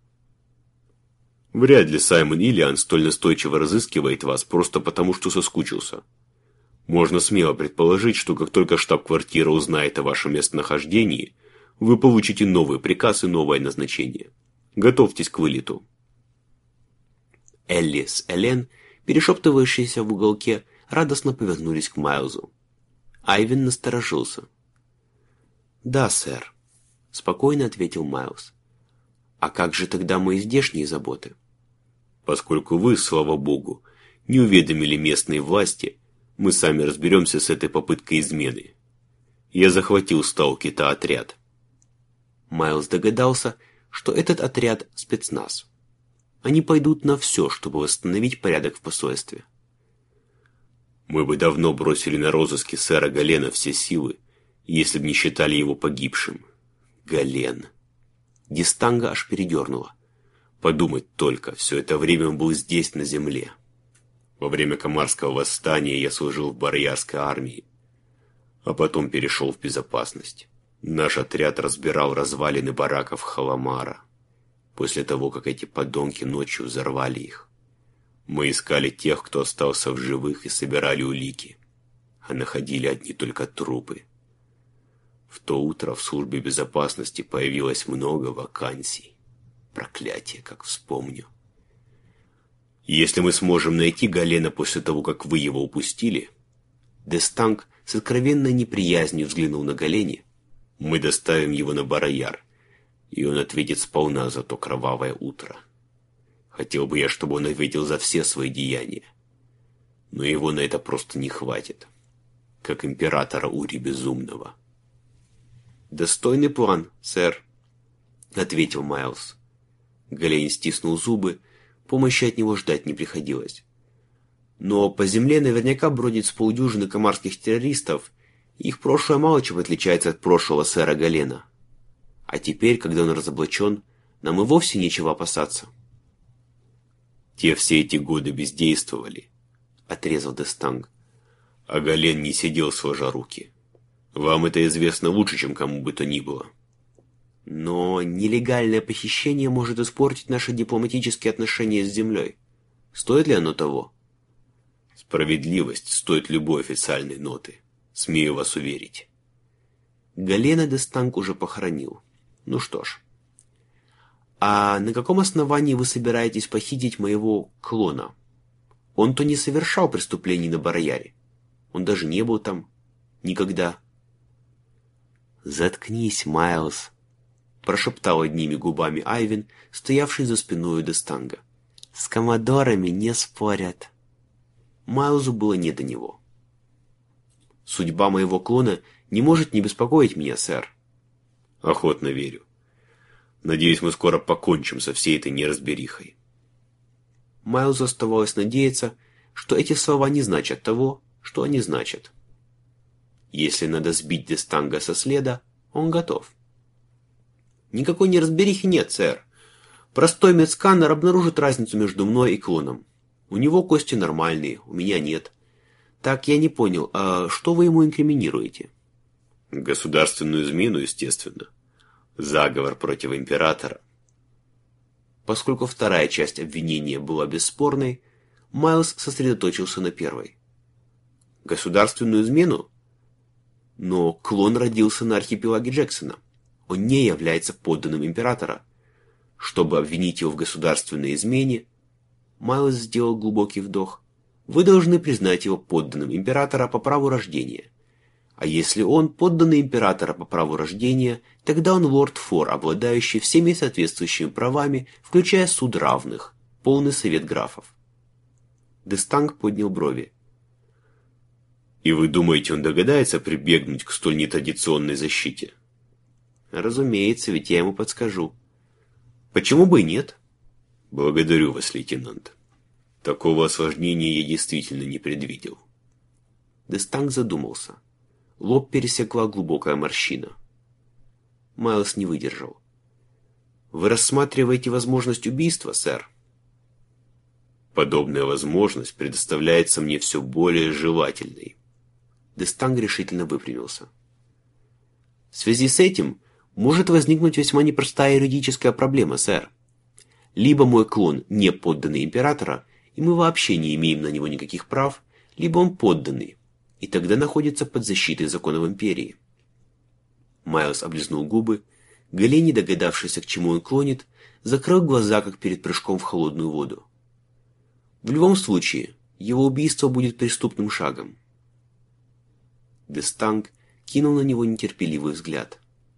Вряд ли Саймон Иллиан столь настойчиво разыскивает вас просто потому, что соскучился. Можно смело предположить, что как только штаб-квартира узнает о вашем местонахождении, вы получите новый приказ и новое назначение. Готовьтесь к вылету. Элли с Элен, перешептывающиеся в уголке, радостно повернулись к Майлзу. Айвен насторожился. «Да, сэр», — спокойно ответил Майлз. «А как же тогда мои здешние заботы?» «Поскольку вы, слава богу, не уведомили местные власти, мы сами разберемся с этой попыткой измены. Я захватил с Таукита отряд». Майлз догадался, что этот отряд — спецназ. Они пойдут на все, чтобы восстановить порядок в посольстве. «Мы бы давно бросили на розыски сэра Галена все силы, если бы не считали его погибшим. Гален. Дестанга аж передернуло. Подумать только, все это время он был здесь, на земле. Во время Камарского восстания я служил в Барьярской армии, а потом перешел в безопасность. Наш отряд разбирал развалины бараков Халамара, после того, как эти подонки ночью взорвали их. Мы искали тех, кто остался в живых, и собирали улики, а находили одни только трупы. В то утро в службе безопасности появилось много вакансий. Проклятие, как вспомню. Если мы сможем найти Галена после того, как вы его упустили, Дестанг с откровенной неприязнью взглянул на Галени. Мы доставим его на Барояр, и он ответит сполна за то кровавое утро. Хотел бы я, чтобы он ответил за все свои деяния. Но его на это просто не хватит. Как императора Ури Безумного. «Достойный план, сэр», — ответил Майлз. Гален стиснул зубы, помощи от него ждать не приходилось. Но по земле наверняка бродит с полдюжины камарских террористов, и их прошлое мало чем отличается от прошлого сэра Галена. А теперь, когда он разоблачен, нам и вовсе нечего опасаться. «Те все эти годы бездействовали», — отрезал Дестанг. «А Гален не сидел сложа руки. Вам это известно лучше, чем кому бы то ни было». «Но нелегальное похищение может испортить наши дипломатические отношения с землей. Стоит ли оно того?» «Справедливость стоит любой официальной ноты, смею вас уверить». Галена Дестанг уже похоронил. Ну что ж. «А на каком основании вы собираетесь похитить моего клона? Он-то не совершал преступлений на Барояре. Он даже не был там. Никогда». «Заткнись, Майлз», — прошептал одними губами Айвен, стоявший за спиной Дестанга. С коммодорами не спорят. Майлзу было не до него. Судьба моего клона не может не беспокоить меня, сэр. Охотно верю. Надеюсь, мы скоро покончим со всей этой неразберихой. Майлзу оставалось надеяться, что эти слова не значат того, что они значат. Если надо сбить Дестанга со следа, он готов. Никакой неразберихи нет, сэр. Простой медсканер обнаружит разницу между мной и клоном. У него кости нормальные, у меня нет. Так, я не понял, а что вы ему инкриминируете? Государственную измену, естественно. Заговор против императора. Поскольку вторая часть обвинения была бесспорной, Майлз сосредоточился на первой. Государственную измену? Но клон родился на архипелаге Джексона. Он не является подданным императора. Чтобы обвинить его в государственной измене, Майлз сделал глубокий вдох, вы должны признать его подданным императора по праву рождения. А если он подданный императора по праву рождения, тогда он лорд Фор, обладающий всеми соответствующими правами, включая суд равных, полный совет графов. Дестанг поднял брови. И вы думаете, он догадается прибегнуть к столь нетрадиционной защите? Разумеется, ведь я ему подскажу. Почему бы и нет? Благодарю вас, лейтенант. Такого осложнения я действительно не предвидел. Дестанг задумался. Лоб пересекла глубокая морщина. Майлз не выдержал. Вы рассматриваете возможность убийства, сэр? Подобная возможность предоставляется мне все более желательной. Дестанг решительно выпрямился. В связи с этим может возникнуть весьма непростая юридическая проблема, сэр. Либо мой клон не подданный императора, и мы вообще не имеем на него никаких прав, либо он подданный, и тогда находится под защитой законов империи. Майлз облизнул губы, Галени, догадавшийся, к чему он клонит, закрыл глаза, как перед прыжком в холодную воду. В любом случае, его убийство будет преступным шагом. Дестанг кинул на него нетерпеливый взгляд.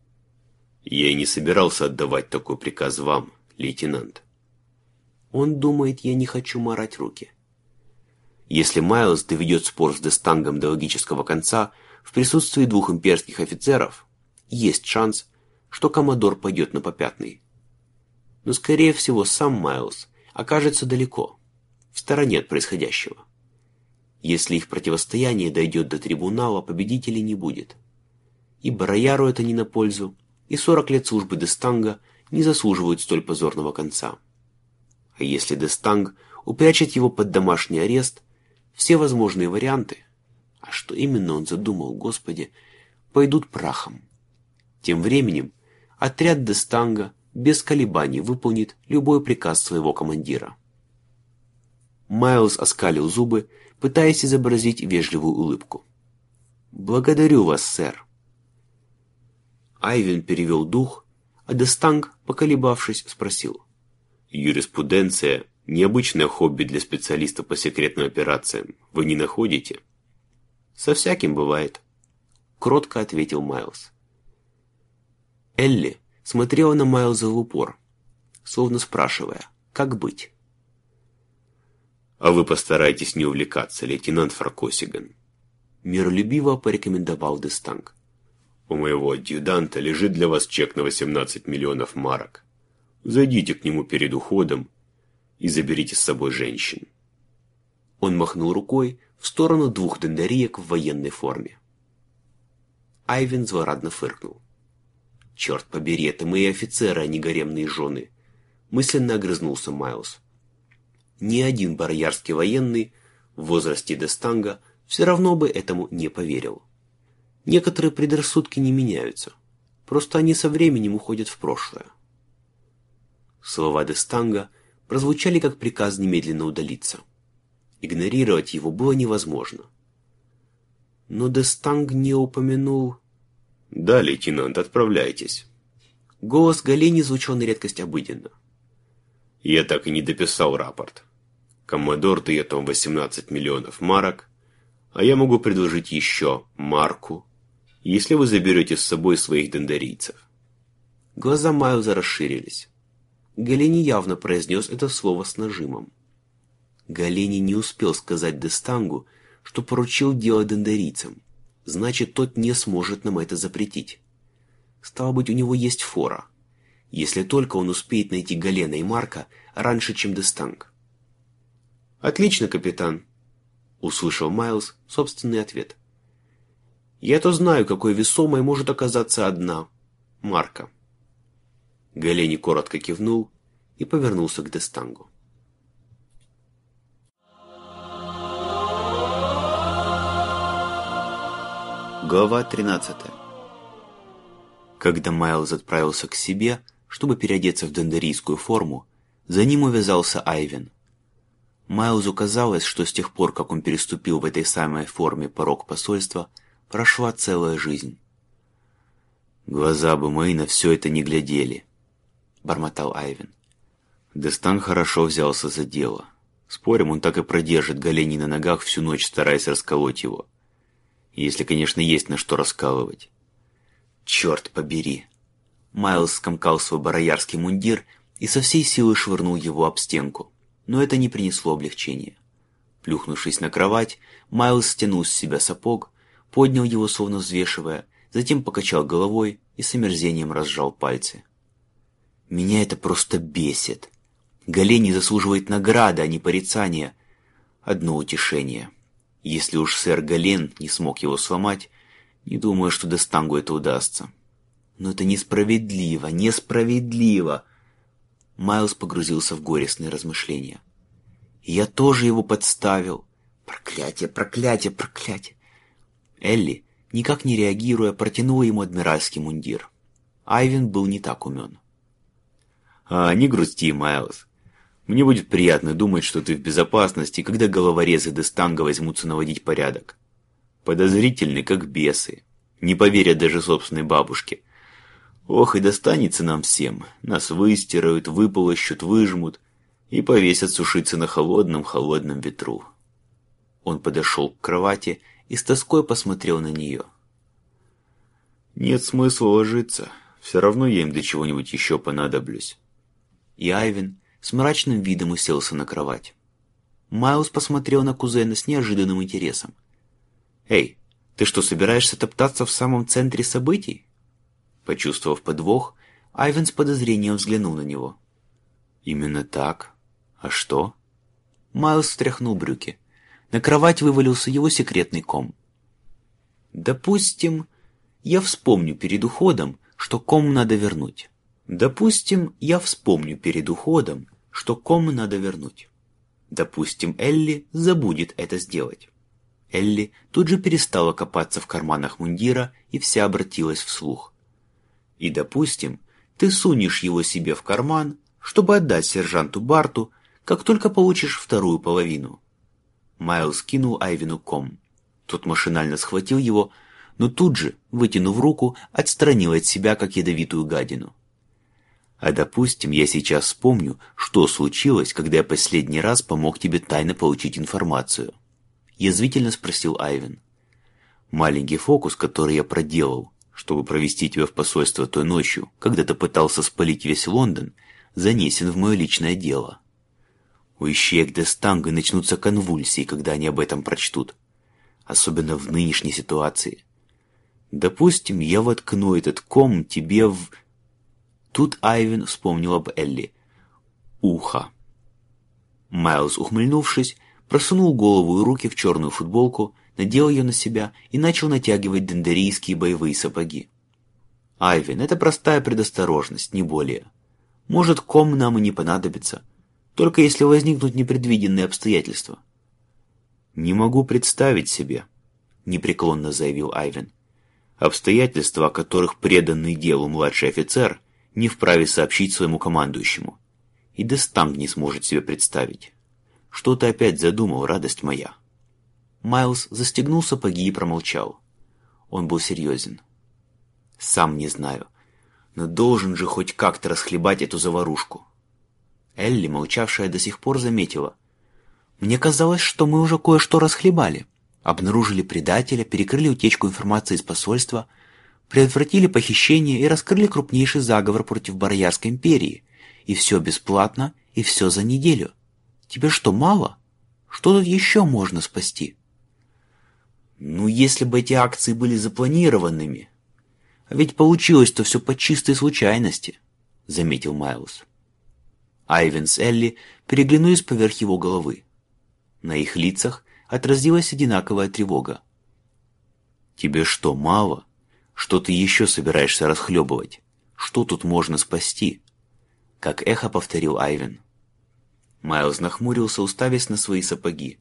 Я и не собирался отдавать такой приказ вам, лейтенант. Он думает, я не хочу марать руки. Если Майлз доведет спор с Дестангом до логического конца в присутствии двух имперских офицеров, есть шанс, что коммодор пойдет на попятный. Но, скорее всего, сам Майлз окажется далеко, в стороне от происходящего. Если их противостояние дойдет до трибунала, победителей не будет. И Барояру это не на пользу, и сорок лет службы Дестанга не заслуживают столь позорного конца. А если Дестанг упрячет его под домашний арест, все возможные варианты, а что именно он задумал, Господи, пойдут прахом. Тем временем отряд Дестанга без колебаний выполнит любой приказ своего командира. Майлз оскалил зубы, пытаясь изобразить вежливую улыбку. «Благодарю вас, сэр». Айвен перевел дух, а Дестанг, поколебавшись, спросил. «Юриспруденция – необычное хобби для специалиста по секретным операциям. Вы не находите?» «Со всяким бывает», – кротко ответил Майлз. Элли смотрела на Майлза в упор, словно спрашивая, как быть. «А вы постарайтесь не увлекаться, лейтенант Фаркосиган», – миролюбиво порекомендовал Дестанг. «У моего адъютанта лежит для вас чек на восемнадцать миллионов марок. Зайдите к нему перед уходом и заберите с собой женщин». Он махнул рукой в сторону двух дендариек в военной форме. Айвен злорадно фыркнул. «Черт побери, это мои офицеры, а не гаремные жены», – мысленно огрызнулся Майлз. Ни один бароярский военный в возрасте Дестанга все равно бы этому не поверил. Некоторые предрассудки не меняются, просто они со временем уходят в прошлое. Слова Дестанга прозвучали как приказ немедленно удалиться. Игнорировать его было невозможно. Но Дестанг не упомянул... «Да, лейтенант, отправляйтесь». Голос Галени звучал на редкость обыденно. «Я так и не дописал рапорт. Коммодор дает вам восемнадцать миллионов марок, а я могу предложить еще марку, если вы заберете с собой своих дендарийцев». Глаза Майлза расширились. Галени явно произнес это слово с нажимом. Галени не успел сказать Дестангу, что поручил дело дендерийцам. Значит, тот не сможет нам это запретить. Стало быть, у него есть фора. Если только он успеет найти Галена и Марка раньше, чем Дестанг. «Отлично, капитан», — услышал Майлз собственный ответ. «Я-то знаю, какой весомой может оказаться одна Марка». Галени коротко кивнул и повернулся к Дестангу. Глава тринадцатая. Когда Майлз отправился к себе, чтобы переодеться в дендерийскую форму, за ним увязался Айвен. Майлзу казалось, что с тех пор, как он переступил в этой самой форме порог посольства, прошла целая жизнь. «Глаза бы мои на все это не глядели», — бормотал Айвен. Дестанг хорошо взялся за дело. Спорим, он так и продержит Галени на ногах всю ночь, стараясь расколоть его. Если, конечно, есть на что раскалывать. Черт побери. Майлз скомкал свой бароярский мундир и со всей силы швырнул его об стенку. Но это не принесло облегчения. Плюхнувшись на кровать, Майлз стянул с себя сапог, поднял его, словно взвешивая, затем покачал головой и с омерзением разжал пальцы. «Меня это просто бесит. Галени заслуживает награды, а не порицания. Одно утешение. Если уж сэр Гален не смог его сломать, не думаю, что Дестангу это удастся. Но это несправедливо, несправедливо!» Майлз погрузился в горестные размышления. «Я тоже его подставил. Проклятие, проклятие, проклятие!» Элли, никак не реагируя, протянула ему адмиральский мундир. Айвен был не так умен. «А, не грусти, Майлз. Мне будет приятно думать, что ты в безопасности, когда головорезы Дестанга возьмутся наводить порядок. Подозрительны, как бесы. Не поверят даже собственной бабушке. Ох, и достанется нам всем. Нас выстирают, выполощут, выжмут и повесят сушиться на холодном-холодном ветру». Он подошел к кровати и с тоской посмотрел на нее. «Нет смысла ложиться. Все равно я им до чего-нибудь еще понадоблюсь». И Айвен с мрачным видом уселся на кровать. Майлз посмотрел на кузена с неожиданным интересом. «Эй, ты что, собираешься топтаться в самом центре событий?» Почувствовав подвох, Айвен с подозрением взглянул на него. «Именно так? А что?» Майлз встряхнул брюки. На кровать вывалился его секретный ком. «Допустим, я вспомню перед уходом, что ком надо вернуть. Допустим, я вспомню перед уходом, что ком надо вернуть. Допустим, Элли забудет это сделать». Элли тут же перестала копаться в карманах мундира и вся обратилась вслух. «И, допустим, ты сунешь его себе в карман, чтобы отдать сержанту Барту, как только получишь вторую половину». Майлз кинул Айвену ком. Тот машинально схватил его, но тут же, вытянув руку, отстранил от себя, как ядовитую гадину. «А допустим, я сейчас вспомню, что случилось, когда я последний раз помог тебе тайно получить информацию», — язвительно спросил Айвен. «Маленький фокус, который я проделал, чтобы провести тебя в посольство той ночью, когда ты пытался спалить весь Лондон, занесен в мое личное дело. У ищеек Дестанга начнутся конвульсии, когда они об этом прочтут. Особенно в нынешней ситуации. Допустим, я воткну этот ком тебе в...» Тут Айвен вспомнил об Элли. «Ухо». Майлз, ухмыльнувшись, просунул голову и руки в черную футболку, надел ее на себя и начал натягивать дендерийские боевые сапоги. «Айвен, это простая предосторожность, не более. Может, ком нам и не понадобится, только если возникнут непредвиденные обстоятельства». «Не могу представить себе», — непреклонно заявил Айвен, «обстоятельства, о которых преданный делу младший офицер не вправе сообщить своему командующему. И Дестанг не сможет себе представить. Что ты опять задумал, радость моя?» Майлз застегнул сапоги и промолчал. Он был серьезен. «Сам не знаю, но должен же хоть как-то расхлебать эту заварушку». Элли, молчавшая до сих пор, заметила. «Мне казалось, что мы уже кое-что расхлебали. Обнаружили предателя, перекрыли утечку информации из посольства, предотвратили похищение и раскрыли крупнейший заговор против Бароярской империи. И все бесплатно, и все за неделю. Тебе что, мало? Что тут еще можно спасти? Ну, если бы эти акции были запланированными. А ведь получилось-то все по чистой случайности, заметил Майлз. Айвен с Элли переглянулись поверх его головы. На их лицах отразилась одинаковая тревога. «Тебе что, мало? Что ты еще собираешься расхлебывать? Что тут можно спасти?» Как эхо повторил Айвен. Майлз нахмурился, уставясь на свои сапоги.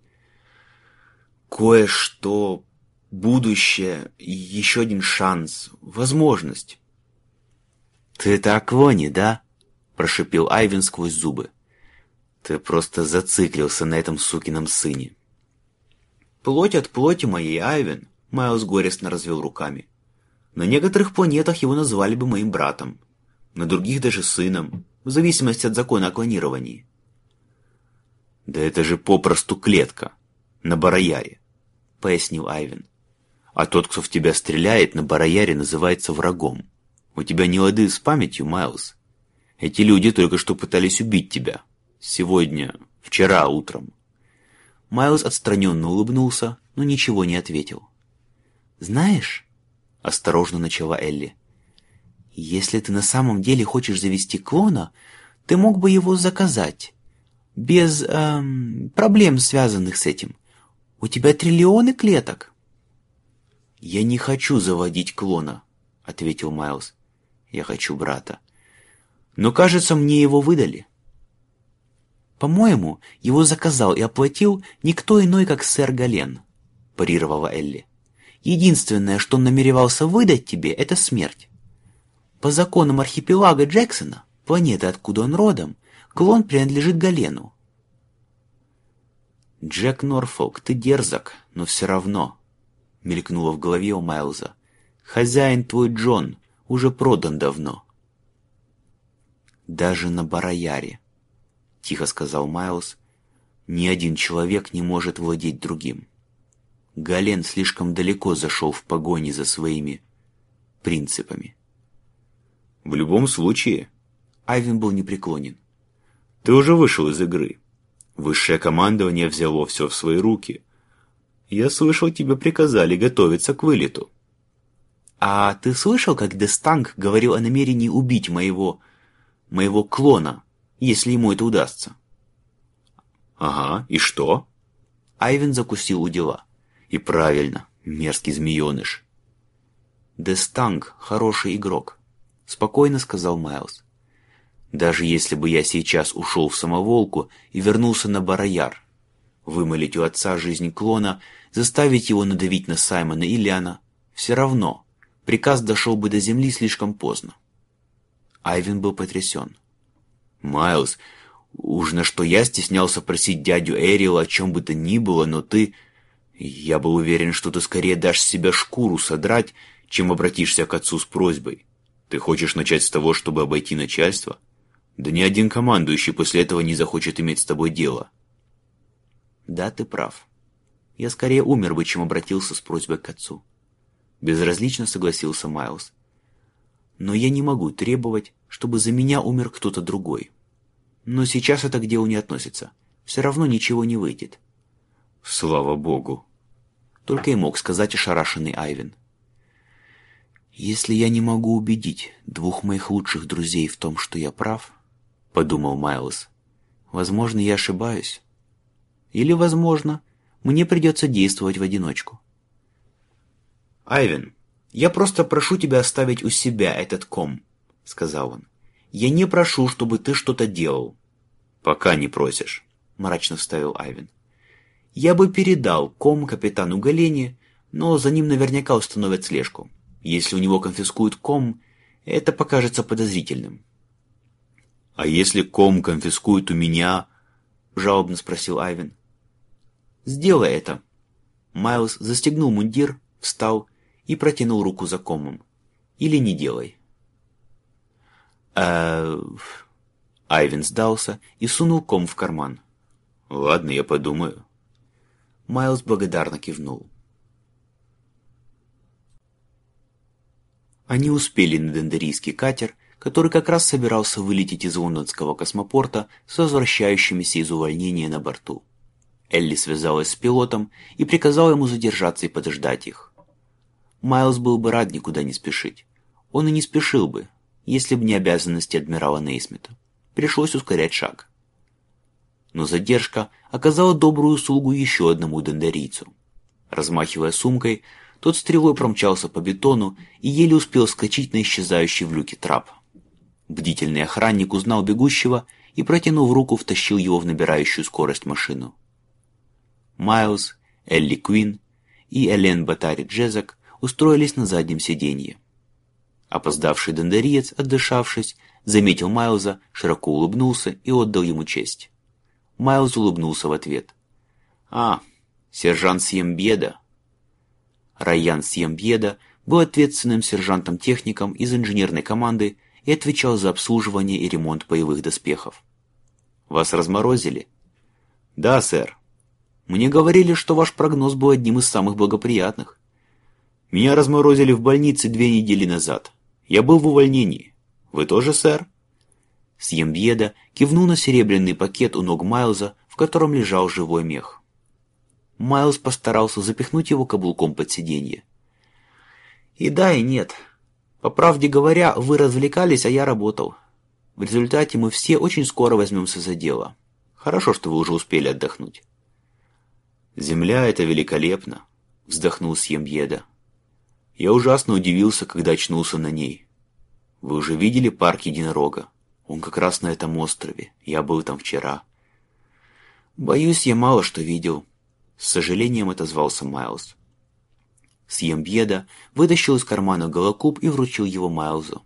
«Кое-что, будущее, еще один шанс, возможность». «Ты это о клоне, да?» — прошипел Айвен сквозь зубы. «Ты просто зациклился на этом сукином сыне». «Плоть от плоти моей, Айвен», — Майлз горестно развел руками. «На некоторых планетах его назвали бы моим братом, на других даже сыном, в зависимости от закона о клонировании». «Да это же попросту клетка, на Барояре», — пояснил Айвен. «А тот, кто в тебя стреляет, на Барояре называется врагом. У тебя не лады с памятью, Майлз. Эти люди только что пытались убить тебя. Сегодня, вчера утром». Майлз отстраненно улыбнулся, но ничего не ответил. «Знаешь», — осторожно начала Элли, — «если ты на самом деле хочешь завести клона, ты мог бы его заказать. Без эм, проблем, связанных с этим. У тебя триллионы клеток». «Я не хочу заводить клона», — ответил Майлз. «Я хочу брата. Но, кажется, мне его выдали». «По-моему, его заказал и оплатил никто иной, как сэр Гален», — парировала Элли. «Единственное, что он намеревался выдать тебе, это смерть. По законам архипелага Джексона, планеты, откуда он родом, клон принадлежит Галену». «Джек Норфолк, ты дерзок, но все равно», — мелькнуло в голове у Майлза. «Хозяин твой Джон уже продан давно». «Даже на Барояре», — тихо сказал Майлз, — «ни один человек не может владеть другим. Гален слишком далеко зашел в погоне за своими принципами». «В любом случае», — Айвен был непреклонен, — «ты уже вышел из игры. Высшее командование взяло все в свои руки. Я слышал, тебе приказали готовиться к вылету». «А ты слышал, как Дестанг говорил о намерении убить моего... моего клона, если ему это удастся?» «Ага, и что?» Айвен закусил у дела. «И правильно, мерзкий змееныш». «Дестанг — хороший игрок», — спокойно сказал Майлз. «Даже если бы я сейчас ушел в самоволку и вернулся на Барояр, вымолить у отца жизнь клона, заставить его надавить на Саймона и Ляна, все равно приказ дошел бы до земли слишком поздно». Айвен был потрясен. «Майлз, уж на что я стеснялся просить дядю Эриэла о чем бы то ни было, но ты... Я был уверен, что ты скорее дашь с себя шкуру содрать, чем обратишься к отцу с просьбой. Ты хочешь начать с того, чтобы обойти начальство? Да ни один командующий после этого не захочет иметь с тобой дело». «Да, ты прав. Я скорее умер бы, чем обратился с просьбой к отцу». Безразлично согласился Майлз. «Но я не могу требовать, чтобы за меня умер кто-то другой. Но сейчас это к делу не относится. Все равно ничего не выйдет». «Слава богу», — только и мог сказать ошарашенный Айвен. «Если я не могу убедить двух моих лучших друзей в том, что я прав, — подумал Майлз, — возможно, я ошибаюсь. Или, возможно, мне придется действовать в одиночку». «Айвен, я просто прошу тебя оставить у себя этот ком», — сказал он. «Я не прошу, чтобы ты что-то делал». «Пока не просишь», — мрачно вставил Айвен. «Я бы передал ком капитану Галене, но за ним наверняка установят слежку. Если у него конфискуют ком, это покажется подозрительным». «А если ком конфискуют у меня?» — жалобно спросил Айвен. «Сделай это». Майлз застегнул мундир, встал и протянул руку за комом. «Или не делай». «А...» Айвен сдался и сунул ком в карман. «Ладно, я подумаю». Майлз благодарно кивнул. Они успели на дендерийский катер, который как раз собирался вылететь из лондонского космопорта с возвращающимися из увольнения на борту. Элли связалась с пилотом и приказала ему задержаться и подождать их. Майлз был бы рад никуда не спешить. Он и не спешил бы, если бы не обязанности адмирала Нейсмита. Пришлось ускорять шаг. Но задержка оказала добрую услугу еще одному дондарийцу. Размахивая сумкой, тот стрелой промчался по бетону и еле успел вскочить на исчезающий в люке трап. Бдительный охранник узнал бегущего и, протянув руку, втащил его в набирающую скорость машину. Майлз, Элли Куин и Элен Батари Джезак устроились на заднем сиденье. Опоздавший дондариец, отдышавшись, заметил Майлза, широко улыбнулся и отдал ему честь. Майлз улыбнулся в ответ. «А, сержант Сьембьеда». Райан Сьембьеда был ответственным сержантом-техником из инженерной команды и отвечал за обслуживание и ремонт боевых доспехов. «Вас разморозили?» «Да, сэр. Мне говорили, что ваш прогноз был одним из самых благоприятных. Меня разморозили в больнице две недели назад. Я был в увольнении. Вы тоже, сэр?» Сьембьеда кивнул на серебряный пакет у ног Майлза, в котором лежал живой мех. Майлз постарался запихнуть его каблуком под сиденье. «И да, и нет. По правде говоря, вы развлекались, а я работал. В результате мы все очень скоро возьмемся за дело. Хорошо, что вы уже успели отдохнуть». «Земля — это великолепно», — вздохнул Сьембьеда. «Я ужасно удивился, когда очнулся на ней. Вы уже видели парк единорога? Он как раз на этом острове. Я был там вчера». «Боюсь, я мало что видел», — с сожалением отозвался Майлз. Сьембьеда вытащил из кармана голокуб и вручил его Майлзу.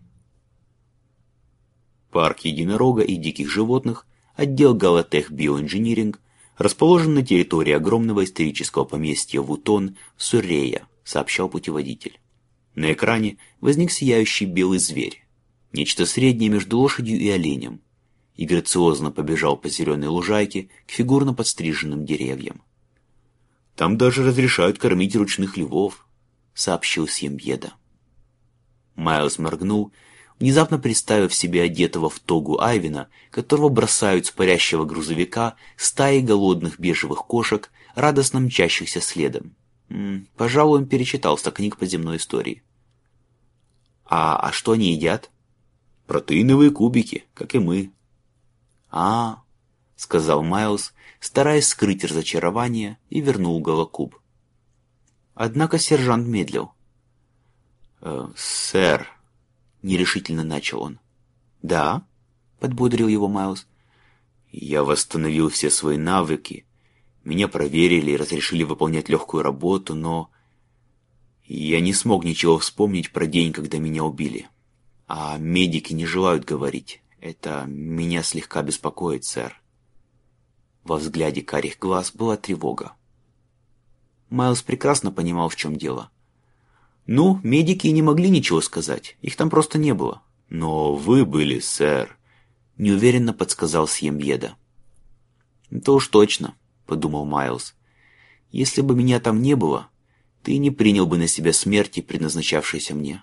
Парк единорога и диких животных, отдел Галатех Биоинжиниринг, расположен на территории огромного исторического поместья Вутон, Суррея, сообщал путеводитель. На экране возник сияющий белый зверь, нечто среднее между лошадью и оленем, и грациозно побежал по зеленой лужайке к фигурно подстриженным деревьям. «Там даже разрешают кормить ручных львов», — сообщил Сьембьеда. Майлз моргнул, внезапно представив себе одетого в тогу Айвена, которого бросают с парящего грузовика стаи голодных бежевых кошек, радостно мчащихся следом. М-м, пожалуй, он перечитал ста книг по земной истории. «А, а что они едят?» «Протеиновые кубики, как и мы». «А, — сказал Майлз, стараясь скрыть разочарование, и вернул голокуб. Однако сержант медлил. «Э, «Сэр», — нерешительно начал он. «Да?» — подбодрил его Майлз. «Я восстановил все свои навыки. Меня проверили и разрешили выполнять легкую работу, но я не смог ничего вспомнить про день, когда меня убили. А медики не желают говорить. Это меня слегка беспокоит, сэр». Во взгляде карих глаз была тревога. Майлз прекрасно понимал, в чем дело. «Ну, медики и не могли ничего сказать, их там просто не было». «Но вы были, сэр», — неуверенно подсказал Сьембьеда. «Это уж точно», — подумал Майлз. «Если бы меня там не было, ты не принял бы на себя смерти, предназначавшейся мне».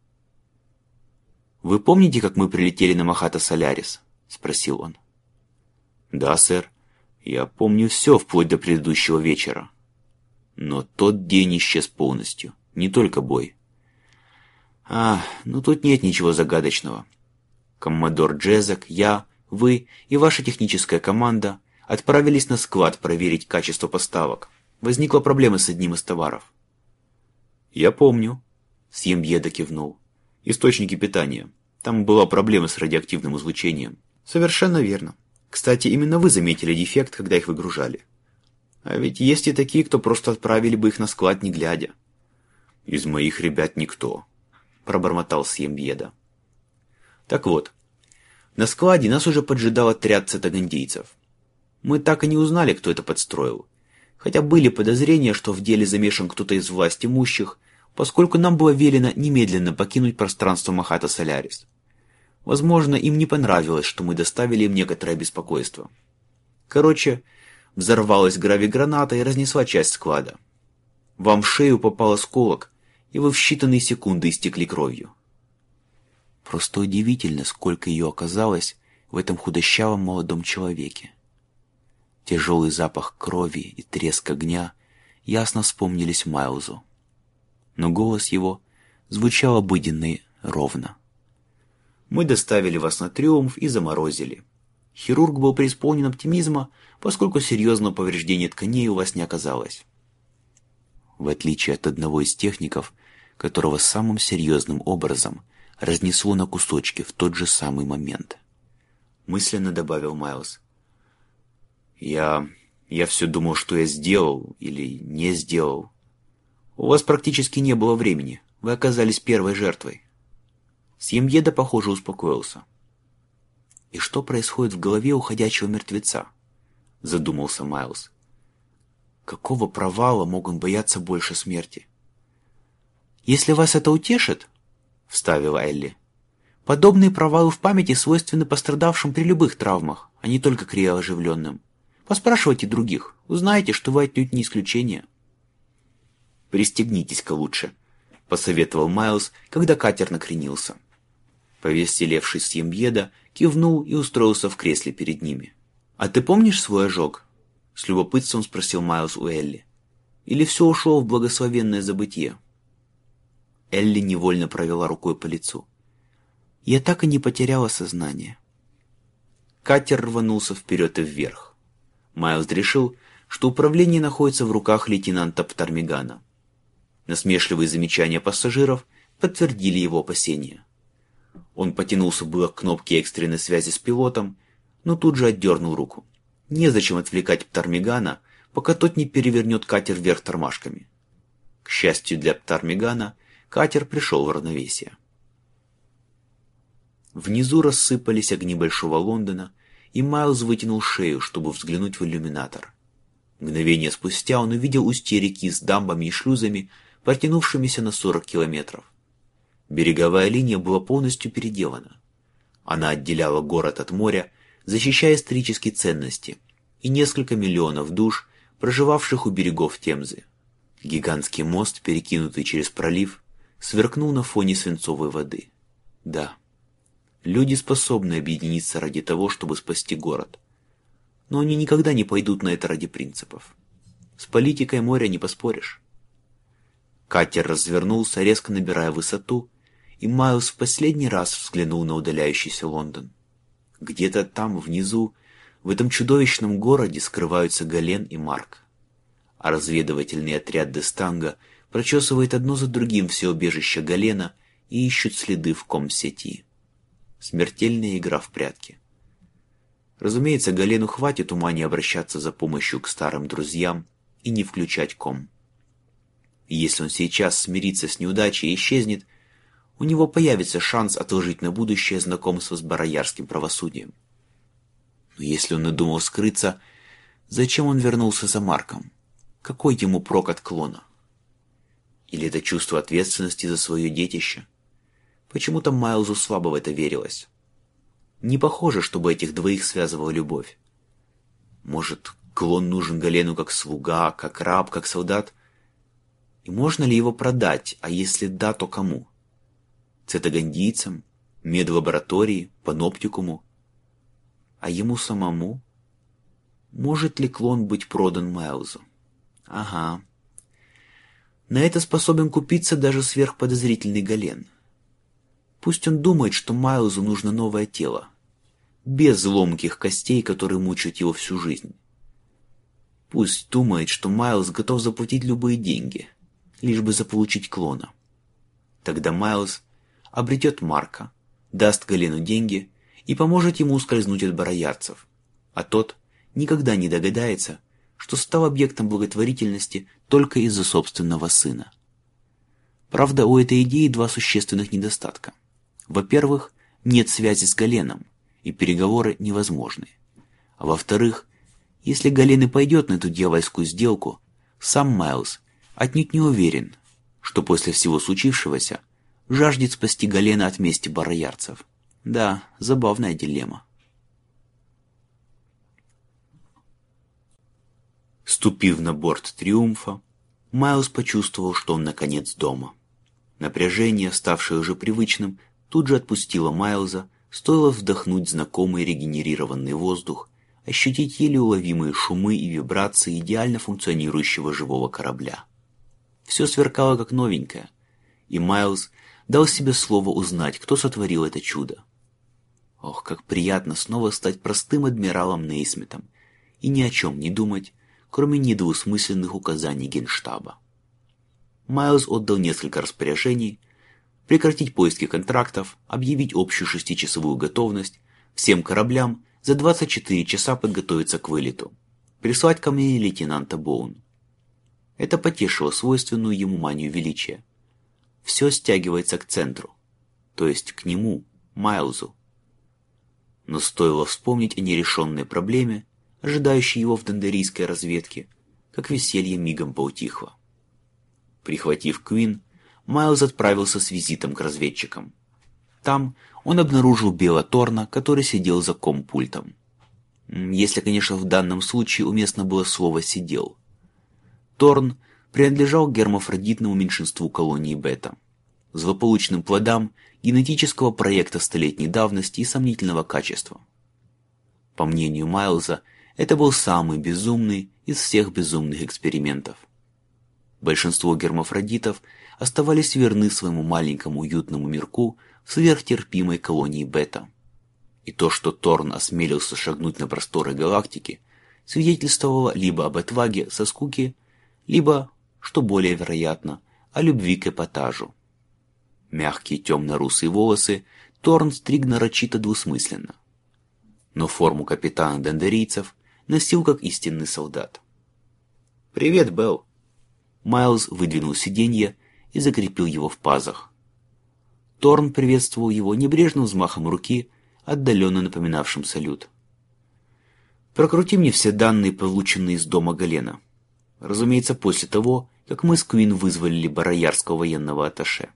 «Вы помните, как мы прилетели на Махата-Солярис?» — спросил он. «Да, сэр. Я помню все вплоть до предыдущего вечера. Но тот день исчез полностью, не только бой». «А, ну тут нет ничего загадочного. Коммодор Джезак, я, вы и ваша техническая команда отправились на склад проверить качество поставок. Возникла проблема с одним из товаров». «Я помню», — Сьембьеда кивнул. «Источники питания. Там была проблема с радиоактивным излучением». «Совершенно верно. Кстати, именно вы заметили дефект, когда их выгружали. А ведь есть и такие, кто просто отправили бы их на склад, не глядя». «Из моих ребят никто», — пробормотал Сьембьеда. «Так вот, на складе нас уже поджидал отряд цетагандийцев. Мы так и не узнали, кто это подстроил, хотя были подозрения, что в деле замешан кто-то из власть имущих, поскольку нам было велено немедленно покинуть пространство Махата-Солярис. Возможно, им не понравилось, что мы доставили им некоторое беспокойство. Короче, взорвалась гравиграната и разнесла часть склада. Вам в шею попал осколок, и вы в считанные секунды истекли кровью». Просто удивительно, сколько ее оказалось в этом худощавом молодом человеке. Тяжелый запах крови и треск огня ясно вспомнились Майлзу. Но голос его звучал обыденно и ровно. «Мы доставили вас на Триумф и заморозили». Хирург был преисполнен оптимизма, поскольку серьезного повреждения тканей у вас не оказалось. В отличие от одного из техников, которого самым серьезным образом разнесло на кусочки в тот же самый момент. Мысленно добавил Майлз. Я... я все думал, что я сделал или не сделал. У вас практически не было времени. Вы оказались первой жертвой. Сьемьеда, похоже, успокоился. «И что происходит в голове уходящего мертвеца?» — задумался Майлз. «Какого провала мог он бояться больше смерти?» «Если вас это утешит, — вставила Элли, — подобные провалы в памяти свойственны пострадавшим при любых травмах, а не только криооживленным. Поспрашивайте других, узнаете, что вы отнюдь не исключение». «Пристегнитесь-ка лучше», — посоветовал Майлз, когда катер накренился. Повеселевший Сьемьеда кивнул и устроился в кресле перед ними. «А ты помнишь свой ожог?» — с любопытством спросил Майлз у Элли. «Или все ушло в благословенное забытье?» Элли невольно провела рукой по лицу. «Я так и не потеряла сознание». Катер рванулся вперед и вверх. Майлз решил, что управление находится в руках лейтенанта Птармигана. Насмешливые замечания пассажиров подтвердили его опасения. Он потянулся было к кнопке экстренной связи с пилотом, но тут же отдернул руку. Незачем отвлекать Птармигана, пока тот не перевернет катер вверх тормашками. К счастью для Птармигана, катер пришел в равновесие. Внизу рассыпались огни Большого Лондона, и Майлз вытянул шею, чтобы взглянуть в иллюминатор. Мгновение спустя он увидел устье реки с дамбами и шлюзами, протянувшимися на сорок километров. Береговая линия была полностью переделана. Она отделяла город от моря, защищая исторические ценности и несколько миллионов душ, проживавших у берегов Темзы. Гигантский мост, перекинутый через пролив, сверкнул на фоне свинцовой воды. Да, люди способны объединиться ради того, чтобы спасти город. Но они никогда не пойдут на это ради принципов. С политикой моря не поспоришь. Катер развернулся, резко набирая высоту, и Майлз в последний раз взглянул на удаляющийся Лондон. Где-то там, внизу, в этом чудовищном городе скрываются Гален и Марк. А разведывательный отряд Дестанга прочесывает одно за другим все убежища Галена и ищут следы в ком-сети. Смертельная игра в прятки. Разумеется, Галену хватит ума не обращаться за помощью к старым друзьям и не включать ком. И если он сейчас смирится с неудачей и исчезнет, у него появится шанс отложить на будущее знакомство с бароярским правосудием. Но если он надумал скрыться, зачем он вернулся за Марком? Какой ему прок от клона? Или это чувство ответственности за свое детище? Почему-то Майлзу слабо в это верилось. Не похоже, чтобы этих двоих связывала любовь. Может, клон нужен Галену как слуга, как раб, как солдат? И можно ли его продать, а если да, то кому? Цитагандийцам, медлаборатории, паноптикуму? А ему самому? Может ли клон быть продан Майлзу? Ага. На это способен купиться даже сверхподозрительный Гален. Пусть он думает, что Майлзу нужно новое тело, без ломких костей, которые мучают его всю жизнь. Пусть думает, что Майлз готов заплатить любые деньги, лишь бы заполучить клона. Тогда Майлз обретет Марка, даст Галену деньги и поможет ему ускользнуть от бароярцев, а тот никогда не догадается, что стал объектом благотворительности только из-за собственного сына. Правда, у этой идеи два существенных недостатка. Во-первых, нет связи с Галеном, и переговоры невозможны. А во-вторых, если Гален и пойдет на эту дьявольскую сделку, сам Майлз отнюдь не уверен, что после всего случившегося жаждет спасти Галена от мести бароярцев. Да, забавная дилемма. Ступив на борт Триумфа, Майлз почувствовал, что он наконец дома. Напряжение, ставшее уже привычным, тут же отпустила Майлза, стоило вдохнуть знакомый регенерированный воздух, ощутить еле уловимые шумы и вибрации идеально функционирующего живого корабля. Все сверкало как новенькое, и Майлз дал себе слово узнать, кто сотворил это чудо. Ох, как приятно снова стать простым адмиралом Нейсмитом и ни о чем не думать, кроме недвусмысленных указаний Генштаба. Майлз отдал несколько распоряжений: прекратить поиски контрактов, объявить общую шестичасовую готовность, всем кораблям за двадцать четыре часа подготовиться к вылету, прислать ко мне лейтенанта Боун. Это потешило свойственную ему манию величия. Все стягивается к центру, то есть к нему, Майлзу. Но стоило вспомнить о нерешенной проблеме, ожидающей его в дондерийской разведке, как веселье мигом поутихло. Прихватив Квин, Майлз отправился с визитом к разведчикам. Там он обнаружил Бела Торна, который сидел за компультом. Если, конечно, в данном случае уместно было слово «сидел». Торн принадлежал к гермафродитному меньшинству колонии Бета, злополучным плодам генетического проекта столетней давности и сомнительного качества. По мнению Майлза, это был самый безумный из всех безумных экспериментов. Большинство гермафродитов оставались верны своему маленькому уютному мирку в сверхтерпимой колонии Бета. И то, что Торн осмелился шагнуть на просторы галактики, свидетельствовало либо об отваге со скуки, либо, что более вероятно, о любви к эпатажу. Мягкие темно-русые волосы Торн стриг нарочито двусмысленно, но форму капитана дондерийцев носил как истинный солдат. «Привет, Белл!» Майлз выдвинул сиденье и закрепил его в пазах. Торн приветствовал его небрежным взмахом руки, отдаленно напоминавшим салют. «Прокрути мне все данные, полученные из дома Галена. Разумеется, после того, как мы с Квин вызвали бароярского военного атташе».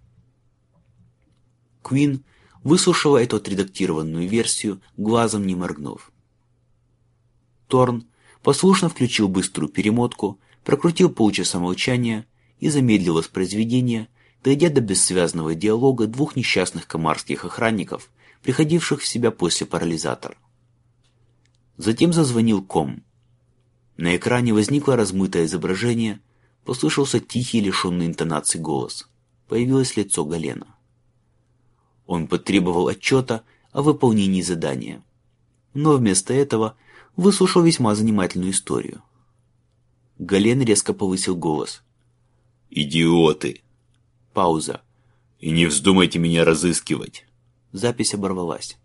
Квин выслушала эту отредактированную версию, глазом не моргнув. Торн послушно включил быструю перемотку, прокрутил полчаса молчания и замедлил воспроизведение, дойдя до бессвязного диалога двух несчастных комарских охранников, приходивших в себя после парализатора. Затем зазвонил ком. На экране возникло размытое изображение, послышался тихий, лишенный интонаций голос. Появилось лицо Галена. Он потребовал отчета о выполнении задания, но вместо этого выслушал весьма занимательную историю. Гален резко повысил голос. «Идиоты!» Пауза. «И не вздумайте меня разыскивать!» Запись оборвалась.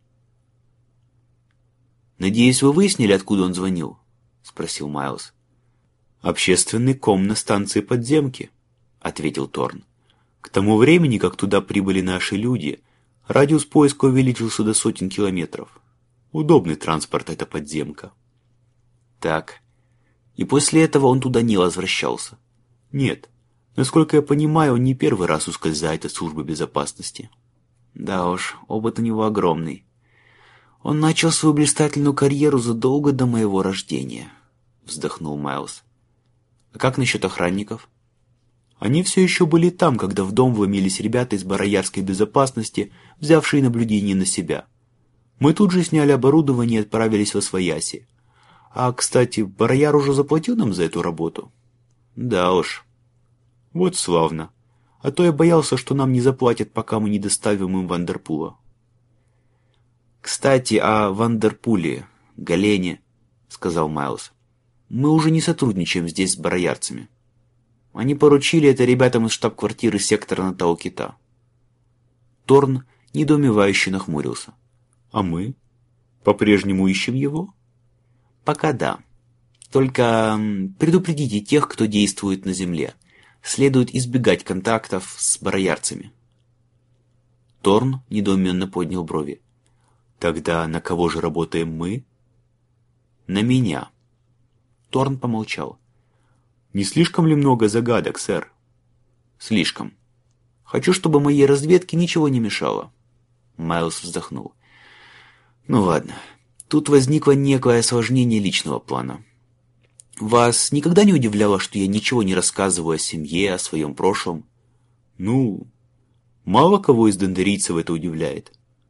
«Надеюсь, вы выяснили, откуда он звонил?» — спросил Майлз. «Общественный ком на станции подземки», — ответил Торн. «К тому времени, как туда прибыли наши люди, радиус поиска увеличился до сотен километров. Удобный транспорт эта подземка». «Так. И после этого он туда не возвращался?» «Нет. Насколько я понимаю, он не первый раз ускользает от службы безопасности». «Да уж, опыт у него огромный. Он начал свою блистательную карьеру задолго до моего рождения», — вздохнул Майлз. «А как насчет охранников?» «Они все еще были там, когда в дом вломились ребята из бароярской безопасности, взявшие наблюдение на себя. Мы тут же сняли оборудование и отправились во свояси. А, кстати, барояр уже заплатил нам за эту работу?» «Да уж». «Вот славно. А то я боялся, что нам не заплатят, пока мы не доставим им Вандерпула». «Кстати, о Вандерпуле, Галене», — сказал Майлз. «Мы уже не сотрудничаем здесь с бароярцами. Они поручили это ребятам из штаб-квартиры сектора на Таукита». Торн недоумевающе нахмурился. «А мы? По-прежнему ищем его?» «Пока да. Только предупредите тех, кто действует на земле. Следует избегать контактов с бароярцами». Торн недоуменно поднял брови. «Тогда на кого же работаем мы?» «На меня». Торн помолчал. «Не слишком ли много загадок, сэр?» «Слишком. Хочу, чтобы моей разведке ничего не мешало». Майлз вздохнул. «Ну ладно. Тут возникло некое осложнение личного плана. Вас никогда не удивляло, что я ничего не рассказываю о семье, о своем прошлом?» «Ну, Мало кого из дондерийцев это удивляет.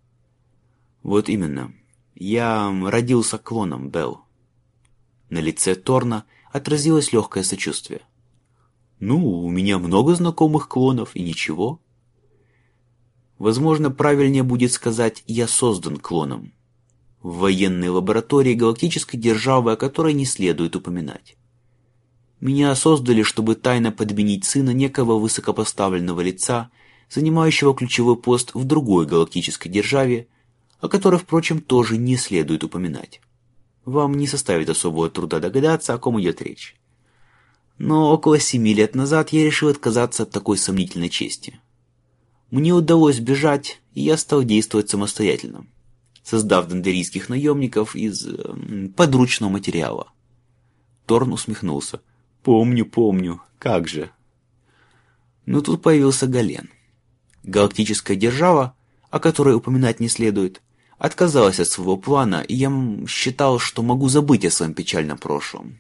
Вот именно. Я родился клоном, Белл. На лице Торна отразилось легкое сочувствие. Ну, у меня много знакомых клонов, и ничего. Возможно, правильнее будет сказать «я создан клоном». В военной лаборатории галактической державы, о которой не следует упоминать. Меня создали, чтобы тайно подменить сына некого высокопоставленного лица, занимающего ключевой пост в другой галактической державе, о которой, впрочем, тоже не следует упоминать. Вам не составит особого труда догадаться, о ком идет речь. Но около семи лет назад я решил отказаться от такой сомнительной чести. Мне удалось бежать, и я стал действовать самостоятельно, создав дондерийских наемников из э, подручного материала. Торн усмехнулся. «Помню, помню. Как же?» Но тут появился Гален. Галактическая держава, о которой упоминать не следует, отказалась от своего плана, и я считал, что могу забыть о своем печальном прошлом.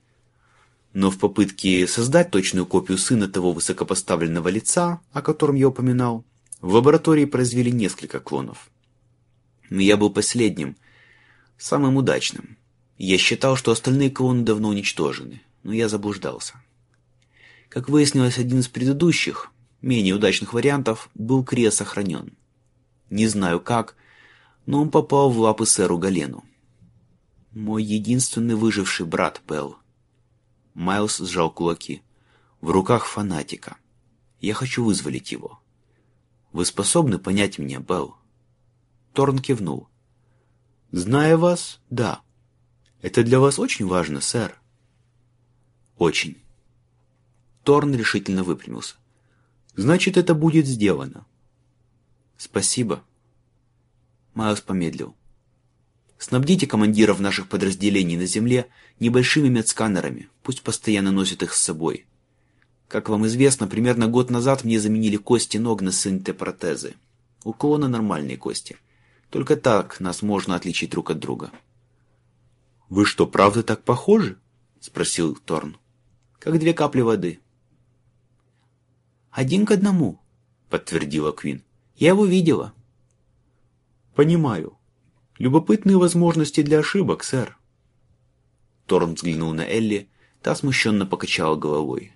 Но в попытке создать точную копию сына того высокопоставленного лица, о котором я упоминал, в лаборатории произвели несколько клонов. Но я был последним, самым удачным. Я считал, что остальные клоны давно уничтожены, но я заблуждался. Как выяснилось, один из предыдущих, менее удачных вариантов, был Крия сохранен. Не знаю как, но он попал в лапы сэру Галену. Мой единственный выживший брат, Белл. Майлз сжал кулаки. В руках фанатика. Я хочу вызволить его. Вы способны понять меня, Белл? Торн кивнул. Зная вас, да. Это для вас очень важно, сэр. Очень. Торн решительно выпрямился. Значит, это будет сделано. Спасибо. Майлз помедлил. Снабдите командиров наших подразделений на земле небольшими медсканерами, пусть постоянно носят их с собой. Как вам известно, примерно год назад мне заменили кости ног на синтепротезы. У клона нормальные кости. Только так нас можно отличить друг от друга. «Вы что, правда так похожи?» — спросил Торн. «Как две капли воды». «Один к одному», — подтвердила Квин. «Я его видела». «Понимаю. Любопытные возможности для ошибок, сэр». Торн взглянул на Элли, та смущенно покачала головой.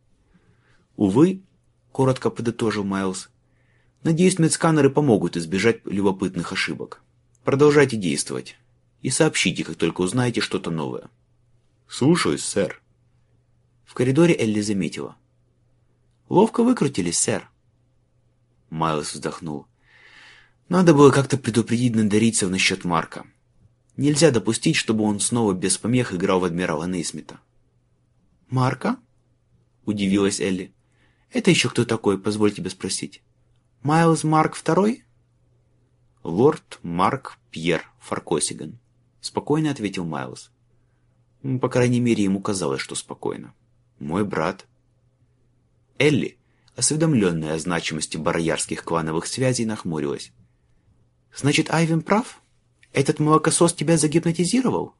«Увы», — коротко подытожил Майлз, — «надеюсь, медсканеры помогут избежать любопытных ошибок. Продолжайте действовать и сообщите, как только узнаете что-то новое». «Слушаюсь, сэр». В коридоре Элли заметила. «Ловко выкрутились, сэр». Майлз вздохнул. «Надо было как-то предупредить дондерийцев насчет Марка. Нельзя допустить, чтобы он снова без помех играл в адмирала Нейсмита». «Марка?» — удивилась Элли. «Это еще кто такой, позволь тебе спросить? Майлз Марк второй?» «Лорд Марк Пьер Фаркосиган», — спокойно ответил Майлз. По крайней мере, ему казалось, что спокойно. «Мой брат». Элли, осведомленная о значимости бароярских клановых связей, нахмурилась. «Значит, Айвен прав? Этот молокосос тебя загипнотизировал?»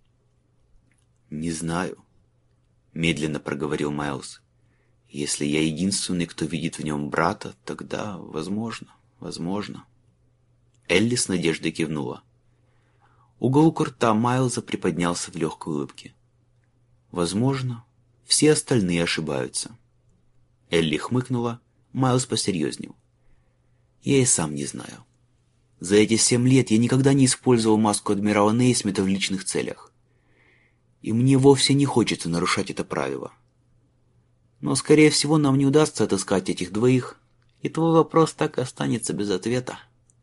«Не знаю», — медленно проговорил Майлз. «Если я единственный, кто видит в нем брата, тогда, возможно, возможно». Элли с надеждой кивнула. Уголок рта Майлза приподнялся в легкой улыбке. «Возможно, все остальные ошибаются». Элли хмыкнула, Майлз посерьезнел. «Я и сам не знаю. За эти семь лет я никогда не использовал маску адмирала Нейсмита в личных целях. И мне вовсе не хочется нарушать это правило. Но, скорее всего, нам не удастся отыскать этих двоих, и твой вопрос так и останется без ответа».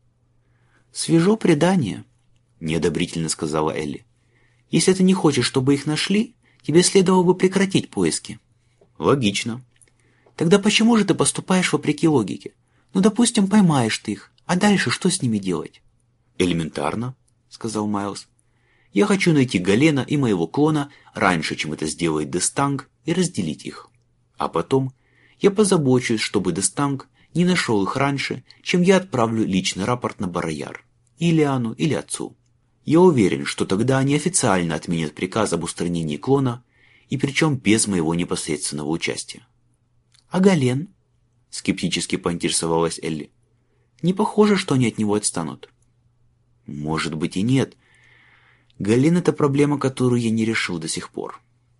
«Свежо предание», — неодобрительно сказала Элли. «Если ты не хочешь, чтобы их нашли, тебе следовало бы прекратить поиски». «Логично». «Тогда почему же ты поступаешь вопреки логике? Ну, допустим, поймаешь ты их, а дальше что с ними делать?» «Элементарно», — сказал Майлз. «Я хочу найти Галена и моего клона раньше, чем это сделает Дестанг, и разделить их. А потом я позабочусь, чтобы Дестанг не нашел их раньше, чем я отправлю личный рапорт на Барояр, или Ану, или отцу. Я уверен, что тогда они официально отменят приказ об устранении клона, и причем без моего непосредственного участия». «А Гален?» — скептически поинтересовалась Элли. «Не похоже, что они от него отстанут». «Может быть и нет. Гален — это проблема, которую я не решил до сих пор».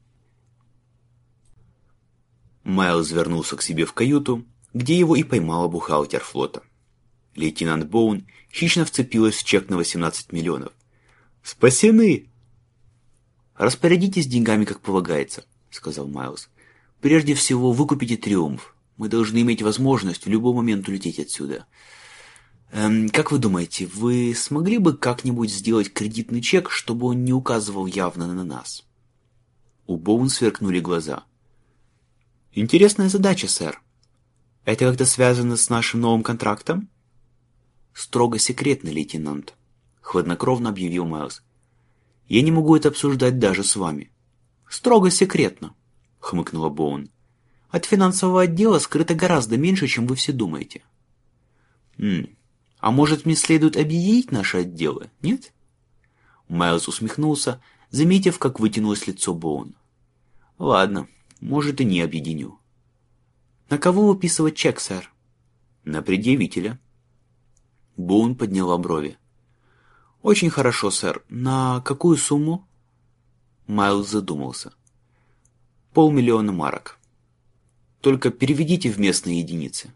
Майлз вернулся к себе в каюту, где его и поймала бухгалтер флота. Лейтенант Боун хищно вцепилась в чек на восемнадцать миллионов. «Спасены!» «Распорядитесь деньгами, как полагается», — сказал Майлз. «Прежде всего, выкупите Триумф. Мы должны иметь возможность в любой момент улететь отсюда. Эм, как вы думаете, вы смогли бы как-нибудь сделать кредитный чек, чтобы он не указывал явно на нас?» У Боун сверкнули глаза. «Интересная задача, сэр. Это как-то связано с нашим новым контрактом?» «Строго секретно, лейтенант», — хладнокровно объявил Майлз. «Я не могу это обсуждать даже с вами». «Строго секретно», — хмыкнула Боун. «От финансового отдела скрыто гораздо меньше, чем вы все думаете». «М, а может, мне следует объединить наши отделы, нет?» Майлз усмехнулся, заметив, как вытянулось лицо Боун. «Ладно, может, и не объединю». «На кого выписывать чек, сэр?» «На предъявителя». Боун подняла брови. «Очень хорошо, сэр. На какую сумму?» Майлз задумался. «Полмиллиона марок. Только переведите в местные единицы».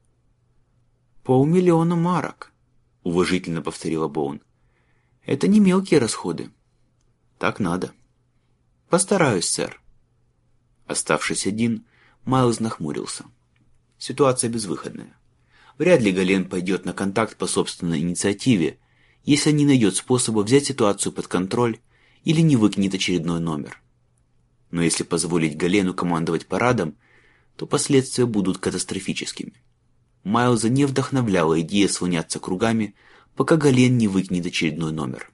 «Полмиллиона марок», — уважительно повторила Боун. «Это не мелкие расходы». «Так надо». «Постараюсь, сэр». Оставшись один, Майлз нахмурился. Ситуация безвыходная. Вряд ли Гален пойдет на контакт по собственной инициативе, если не найдет способа взять ситуацию под контроль или не выкинет очередной номер. Но если позволить Галену командовать парадом, то последствия будут катастрофическими. Майлза не вдохновляла идея слоняться кругами, пока Гален не выкинет очередной номер.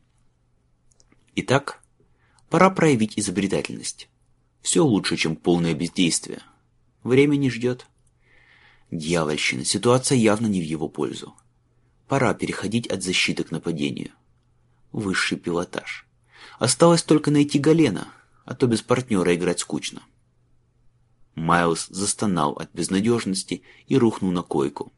Итак, пора проявить изобретательность. Все лучше, чем полное бездействие. Время не ждет. Дьявольщина, ситуация явно не в его пользу. Пора переходить от защиты к нападению. Высший пилотаж. Осталось только найти Галена, а то без партнера играть скучно. Майлз застонал от безнадежности и рухнул на койку.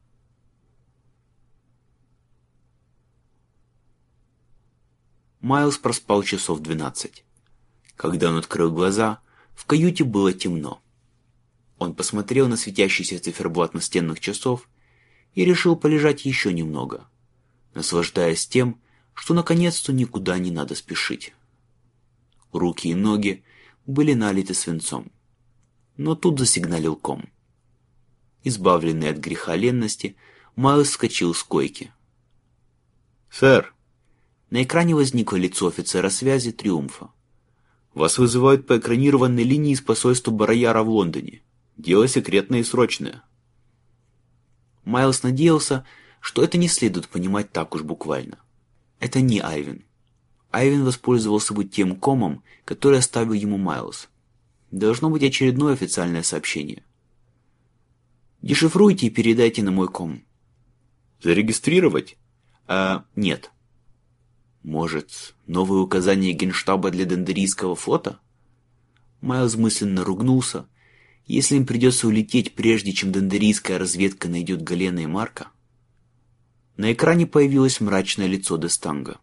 Майлз проспал часов двенадцать. Когда он открыл глаза, в каюте было темно. Он посмотрел на светящийся циферблат настенных часов и решил полежать еще немного, наслаждаясь тем, что наконец-то никуда не надо спешить. Руки и ноги были налиты свинцом. Но тут засигналил ком. Избавленный от греха ленности, Майлз вскочил с койки. «Сэр!» На экране возникло лицо офицера связи Триумфа. «Вас вызывают по экранированной линии из посольства Барояра в Лондоне. Дело секретное и срочное». Майлз надеялся, что это не следует понимать так уж буквально. Это не Айвен. Айвен воспользовался бы тем комом, который оставил ему Майлз. Должно быть очередное официальное сообщение. «Дешифруйте и передайте на мой ком». «Зарегистрировать?» «А, нет». «Может, новые указания Генштаба для Дендерийского флота?» Майлз мысленно ругнулся. Если им придется улететь, прежде чем Дендерийская разведка найдет Галена и Марка. На экране появилось мрачное лицо Дестанга.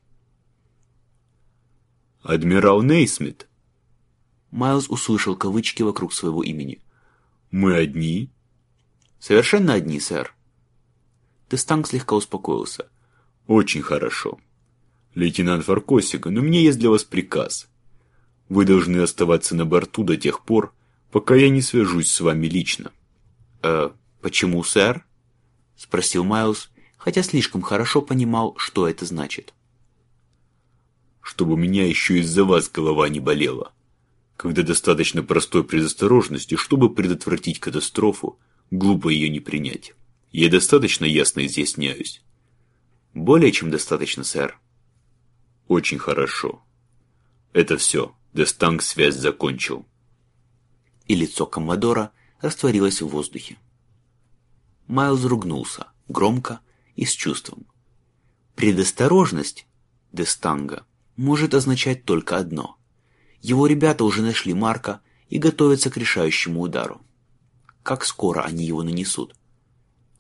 «Адмирал Нейсмит». Майлз услышал кавычки вокруг своего имени. «Мы одни?» «Совершенно одни, сэр». Дестанг слегка успокоился. «Очень хорошо. Лейтенант Фаркосига, но мне есть для вас приказ. Вы должны оставаться на борту до тех пор, пока я не свяжусь с вами лично». «Э, почему, сэр?» — спросил Майлз, хотя слишком хорошо понимал, что это значит. «Чтобы у меня еще из-за вас голова не болела. Когда достаточно простой предосторожности, чтобы предотвратить катастрофу, глупо ее не принять. Я достаточно ясно изъясняюсь». «Более чем достаточно, сэр». «Очень хорошо. Это все. Дестанг связь закончил». И лицо коммодора растворилось в воздухе. Майлз ругнулся, громко и с чувством. Предосторожность Дестанга может означать только одно. Его ребята уже нашли Марка и готовятся к решающему удару. Как скоро они его нанесут?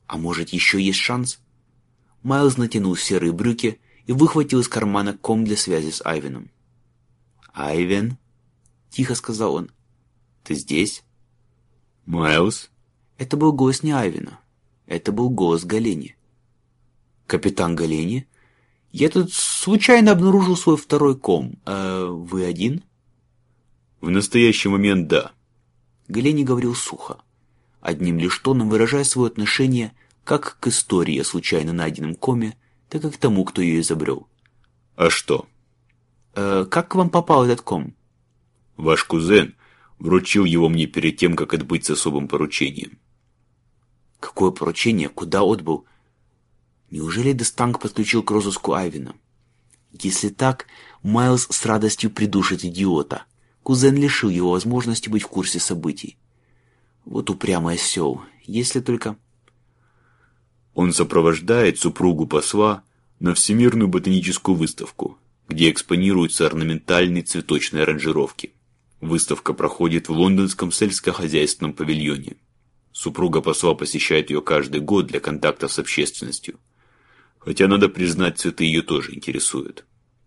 А может, еще есть шанс? Майлз натянул серые брюки и выхватил из кармана ком для связи с Айвеном. «Айвен?» — тихо сказал он. «Ты здесь?» «Майлз?» Это был голос не Айвена. Это был голос Галени. «Капитан Галени? Я тут случайно обнаружил свой второй ком. А вы один?» «В настоящий момент да». Галени говорил сухо, одним лишь тоном выражая свое отношение как к истории о случайно найденном коме, так и к тому, кто ее изобрел. «А что?» «Э, «Как к вам попал этот ком?» «Ваш кузен вручил его мне перед тем, как отбыть с особым поручением». «Какое поручение? Куда отбыл?» Неужели Дестанг подключил к розыску Айвена? Если так, Майлз с радостью придушит идиота. Кузен лишил его возможности быть в курсе событий. Вот упрямый осел. Если только... Он сопровождает супругу посла на Всемирную ботаническую выставку, где экспонируются орнаментальные цветочные аранжировки. Выставка проходит в лондонском сельскохозяйственном павильоне. Супруга посла посещает ее каждый год для контактов с общественностью. Хотя, надо признать, цветы ее тоже интересуют.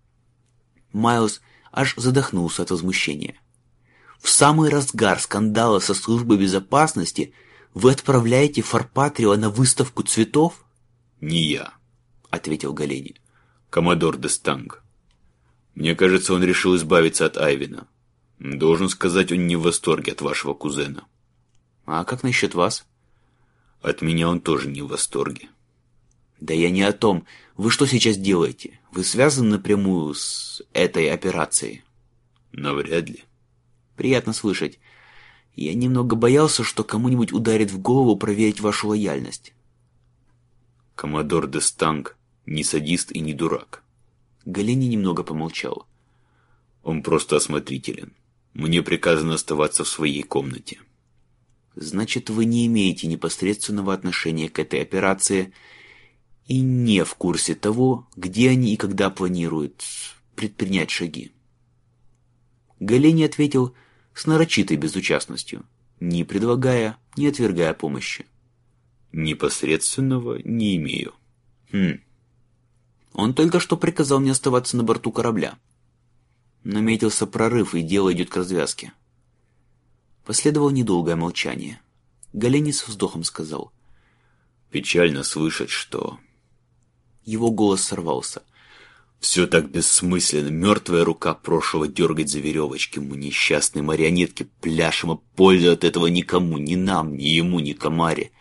Майлз аж задохнулся от возмущения. В самый разгар скандала со службой безопасности вы отправляете Фарпатрио на выставку цветов? «Не я», — ответил Галени. «Коммодор Дестанг. Мне кажется, он решил избавиться от Айвена. Должен сказать, он не в восторге от вашего кузена». «А как насчет вас?» «От меня он тоже не в восторге». «Да я не о том. Вы что сейчас делаете? Вы связаны напрямую с этой операцией?» «Навряд ли». «Приятно слышать. Я немного боялся, что кому-нибудь ударит в голову проверить вашу лояльность». «Коммодор Дестанг не садист и не дурак». Галени немного помолчал. «Он просто осмотрителен. Мне приказано оставаться в своей комнате». «Значит, вы не имеете непосредственного отношения к этой операции и не в курсе того, где они и когда планируют предпринять шаги». Галени ответил с нарочитой безучастностью, не предлагая, не отвергая помощи. «Непосредственного не имею». «Хм. Он только что приказал мне оставаться на борту корабля. Наметился прорыв, и дело идет к развязке». Последовало недолгое молчание. Галени со вздохом сказал: «Печально слышать, что...» Его голос сорвался. «Все так бессмысленно. Мертвая рука прошлого дергать за веревочки. Мы несчастные марионетки пляшем, а пользы от этого никому, ни нам, ни ему, ни Комаре».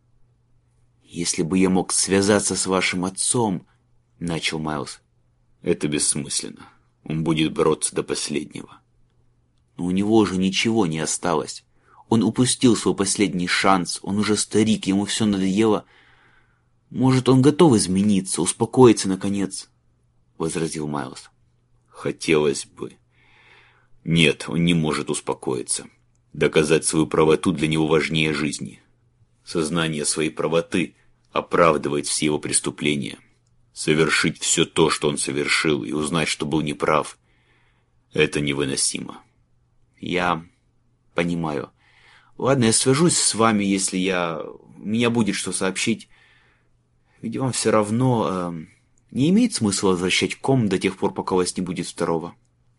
«Если бы я мог связаться с вашим отцом...» — начал Майлз. «Это бессмысленно. Он будет бороться до последнего». «Но у него же ничего не осталось. Он упустил свой последний шанс. Он уже старик, ему все надоело. Может, он готов измениться, успокоиться наконец?» — возразил Майлз. «Хотелось бы. Нет, он не может успокоиться. Доказать свою правоту для него важнее жизни. Сознание своей правоты оправдывает все его преступления. Совершить все то, что он совершил, и узнать, что был неправ, это невыносимо». «Я понимаю. Ладно, я свяжусь с вами, если я... у меня будет что сообщить. Ведь вам все равно... Э, не имеет смысла возвращать ком до тех пор, пока у вас не будет второго».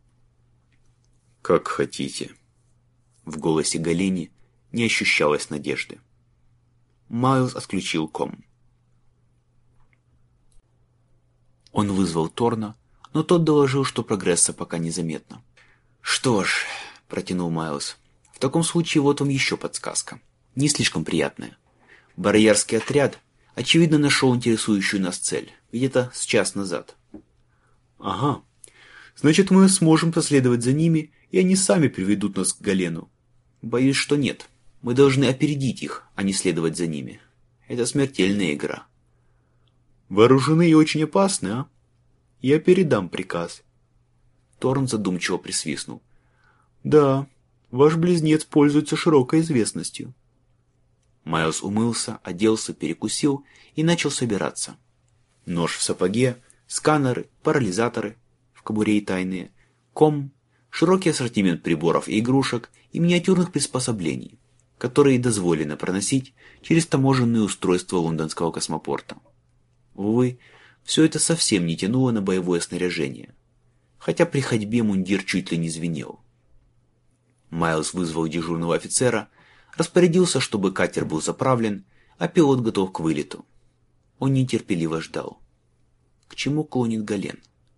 «Как хотите». В голосе Галени не ощущалось надежды. Майлз отключил ком. Он вызвал Торна, но тот доложил, что прогресса пока незаметно. «Что ж», — протянул Майлз, — «в таком случае вот вам еще подсказка. Не слишком приятная. Бароярский отряд, очевидно, нашел интересующую нас цель. Где-то с час назад». «Ага. Значит, мы сможем последовать за ними, и они сами приведут нас к Галену». «Боюсь, что нет. Мы должны опередить их, а не следовать за ними. Это смертельная игра». «Вооружены и очень опасны, а? Я передам приказ». Торн задумчиво присвистнул. «Да, ваш близнец пользуется широкой известностью». Майлз умылся, оделся, перекусил и начал собираться. Нож в сапоге, сканеры, парализаторы в кобуре и тайные, ком, широкий ассортимент приборов и игрушек и миниатюрных приспособлений. которые дозволено проносить через таможенные устройства лондонского космопорта. Увы, все это совсем не тянуло на боевое снаряжение, хотя при ходьбе мундир чуть ли не звенел. Майлз вызвал дежурного офицера, распорядился, чтобы катер был заправлен, а пилот готов к вылету. Он нетерпеливо ждал. К чему клонит Гален?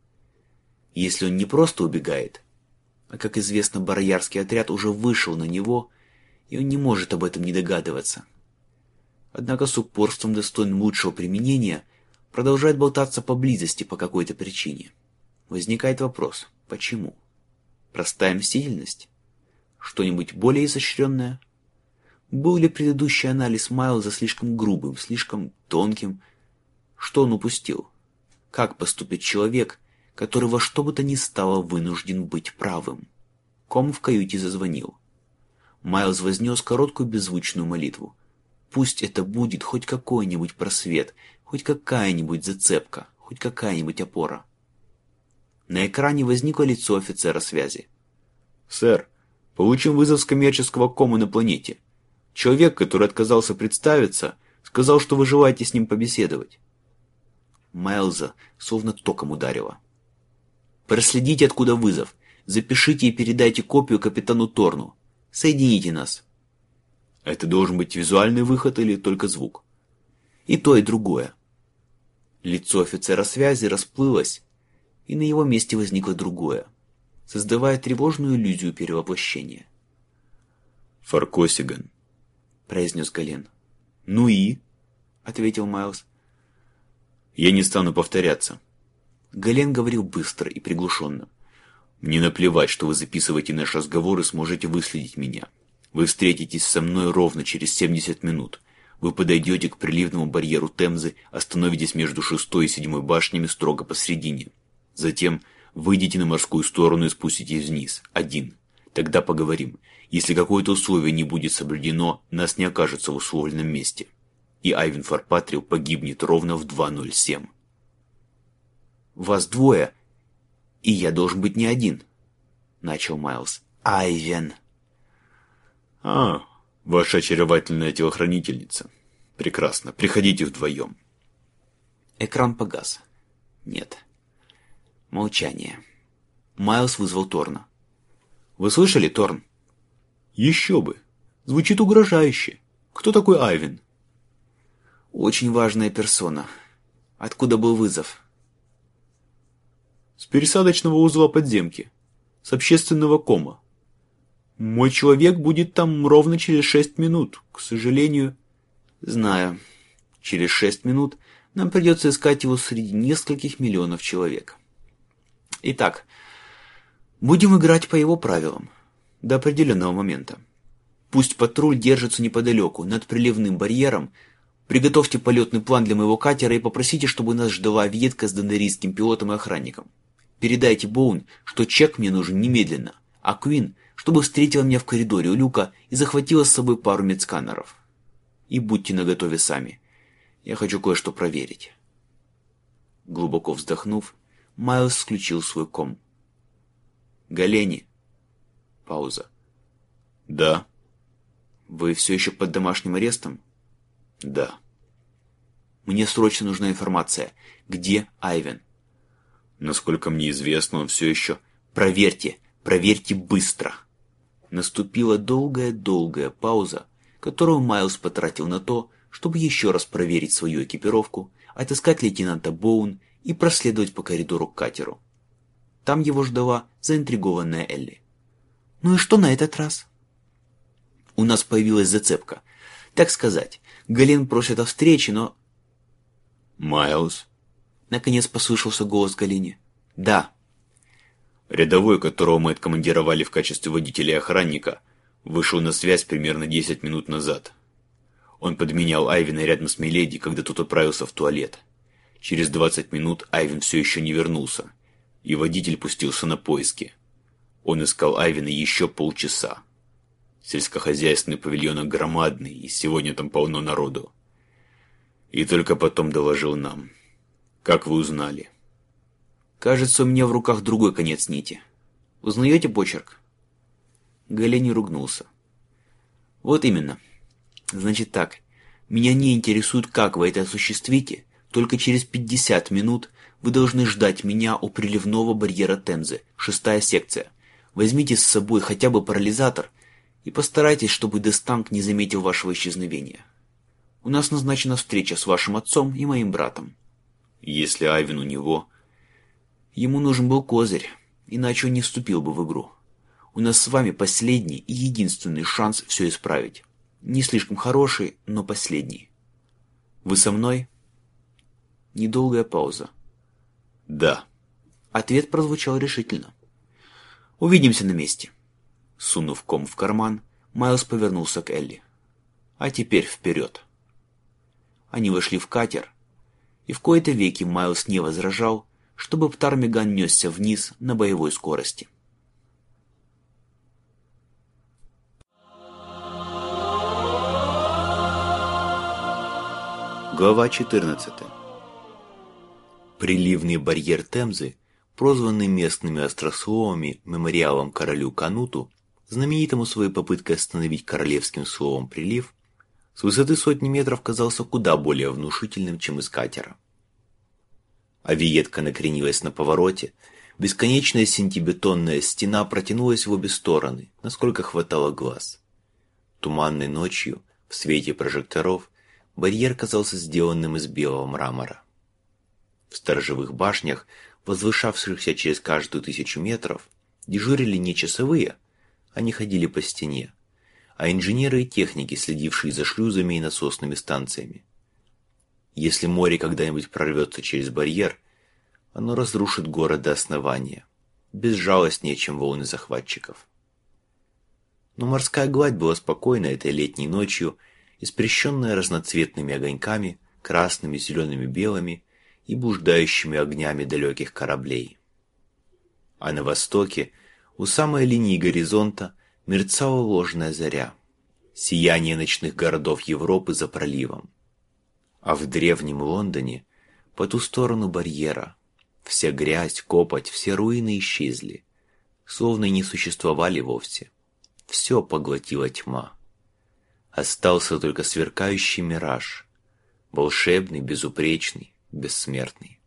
Если он не просто убегает, а, как известно, бароярский отряд уже вышел на него, и он не может об этом не догадываться. Однако с упорством, достойным лучшего применения, продолжает болтаться поблизости по какой-то причине. Возникает вопрос, почему? Простая мстительность? Что-нибудь более изощренное? Был ли предыдущий анализ Майлза слишком грубым, слишком тонким? Что он упустил? Как поступит человек, который во что бы то ни стало вынужден быть правым? Ком в каюте зазвонил. Майлз вознес короткую беззвучную молитву. Пусть это будет хоть какой-нибудь просвет, хоть какая-нибудь зацепка, хоть какая-нибудь опора. На экране возникло лицо офицера связи. «Сэр, получен вызов с коммерческого кома на планете. Человек, который отказался представиться, сказал, что вы желаете с ним побеседовать». Майлза словно током ударило. «Проследите, откуда вызов. Запишите и передайте копию капитану Торну. Соедините нас». «Это должен быть визуальный выход или только звук?» «И то, и другое». Лицо офицера связи расплылось, и на его месте возникло другое, создавая тревожную иллюзию перевоплощения. «Фаркосиган», — произнес Гален. «Ну и?» — ответил Майлз. «Я не стану повторяться». Гален говорил быстро и приглушенно. «Мне наплевать, что вы записываете наш разговор и сможете выследить меня. Вы встретитесь со мной ровно через семьдесят минут. Вы подойдете к приливному барьеру Темзы, остановитесь между шестой и седьмой башнями строго посредине. Затем выйдете на морскую сторону и спуститесь вниз, один. Тогда поговорим. Если какое-то условие не будет соблюдено, нас не окажется в условленном месте. И Айвен Фарпатрил погибнет ровно в два ноль семь. «Вас двое, и я должен быть не один», — начал Майлз. «Айвен». «А, ваша очаровательная телохранительница. Прекрасно, приходите вдвоем». Экран погас. Нет. Молчание. Майлз вызвал Торна. «Вы слышали, Торн?» «Еще бы. Звучит угрожающе. Кто такой Айвен?» «Очень важная персона. Откуда был вызов?» «С пересадочного узла подземки. С общественного кома. Мой человек будет там ровно через шесть минут. К сожалению...» «Знаю. Через шесть минут нам придется искать его среди нескольких миллионов человек. Итак, будем играть по его правилам. До определенного момента. Пусть патруль держится неподалеку, над приливным барьером. Приготовьте полетный план для моего катера и попросите, чтобы нас ждала ветка с донорийским пилотом и охранником. Передайте Боун, что чек мне нужен немедленно, а Квин, чтобы встретила меня в коридоре у люка и захватила с собой пару медсканеров. И будьте наготове сами. Я хочу кое-что проверить». Глубоко вздохнув, Майлз включил свой ком. «Галени». Пауза. «Да». «Вы все еще под домашним арестом?» «Да». «Мне срочно нужна информация. Где Айвен?» «Насколько мне известно, он все еще...» «Проверьте, проверьте быстро!» Наступила долгая-долгая пауза, которую Майлз потратил на то, чтобы еще раз проверить свою экипировку, отыскать лейтенанта Боун и проследовать по коридору к катеру. Там его ждала заинтригованная Элли. «Ну и что на этот раз?» «У нас появилась зацепка. Так сказать, Гален просит о встрече, но...» «Майлз?» Наконец послышался голос Галени. «Да». «Рядовой, которого мы откомандировали в качестве водителя и охранника, вышел на связь примерно десять минут назад. Он подменял Айвена рядом с Миледи, когда тот отправился в туалет. Через двадцать минут Айвен все еще не вернулся, и водитель пустился на поиски. Он искал Айвена еще полчаса. Сельскохозяйственный павильон громадный, и сегодня там полно народу. И только потом доложил нам. Как вы узнали?» «Кажется, у меня в руках другой конец нити. Узнаете почерк?» Галени ругнулся. Вот именно. Значит так, меня не интересует, как вы это осуществите, только через пятьдесят минут вы должны ждать меня у приливного барьера Темзы, шестая секция. Возьмите с собой хотя бы парализатор и постарайтесь, чтобы Дестанг не заметил вашего исчезновения. У нас назначена встреча с вашим отцом и моим братом. Если Айвен у него... Ему нужен был козырь, иначе он не вступил бы в игру. У нас с вами последний и единственный шанс все исправить. Не слишком хороший, но последний. Вы со мной? Недолгая пауза. Да. Ответ прозвучал решительно. Увидимся на месте. Сунув ком в карман, Майлз повернулся к Элли. А теперь вперед. Они вошли в катер, и в кои-то веки Майлз не возражал, чтобы Птармиган несся вниз на боевой скорости. Глава четырнадцатая. Приливный барьер Темзы, прозванный местными острословами мемориалом королю Кануту, знаменитому своей попыткой остановить королевским словом прилив, с высоты сотни метров казался куда более внушительным, чем из катера. Авиетка накренилась на повороте, бесконечная синтебетонная стена протянулась в обе стороны, насколько хватало глаз. Туманной ночью, в свете прожекторов, барьер казался сделанным из белого мрамора. В сторожевых башнях, возвышавшихся через каждую тысячу метров, дежурили не часовые, они ходили по стене, а инженеры и техники, следившие за шлюзами и насосными станциями. Если море когда-нибудь прорвется через барьер, оно разрушит город до основания, безжалостнее, чем волны захватчиков. Но морская гладь была спокойна этой летней ночью, испещренная разноцветными огоньками, красными, зелеными, белыми и блуждающими огнями далеких кораблей. А на востоке, у самой линии горизонта, мерцала ложная заря, сияние ночных городов Европы за проливом. А в древнем Лондоне, по ту сторону барьера, вся грязь, копоть, все руины исчезли, словно и не существовали вовсе. Все поглотила тьма. Остался только сверкающий мираж, волшебный, безупречный, бессмертный.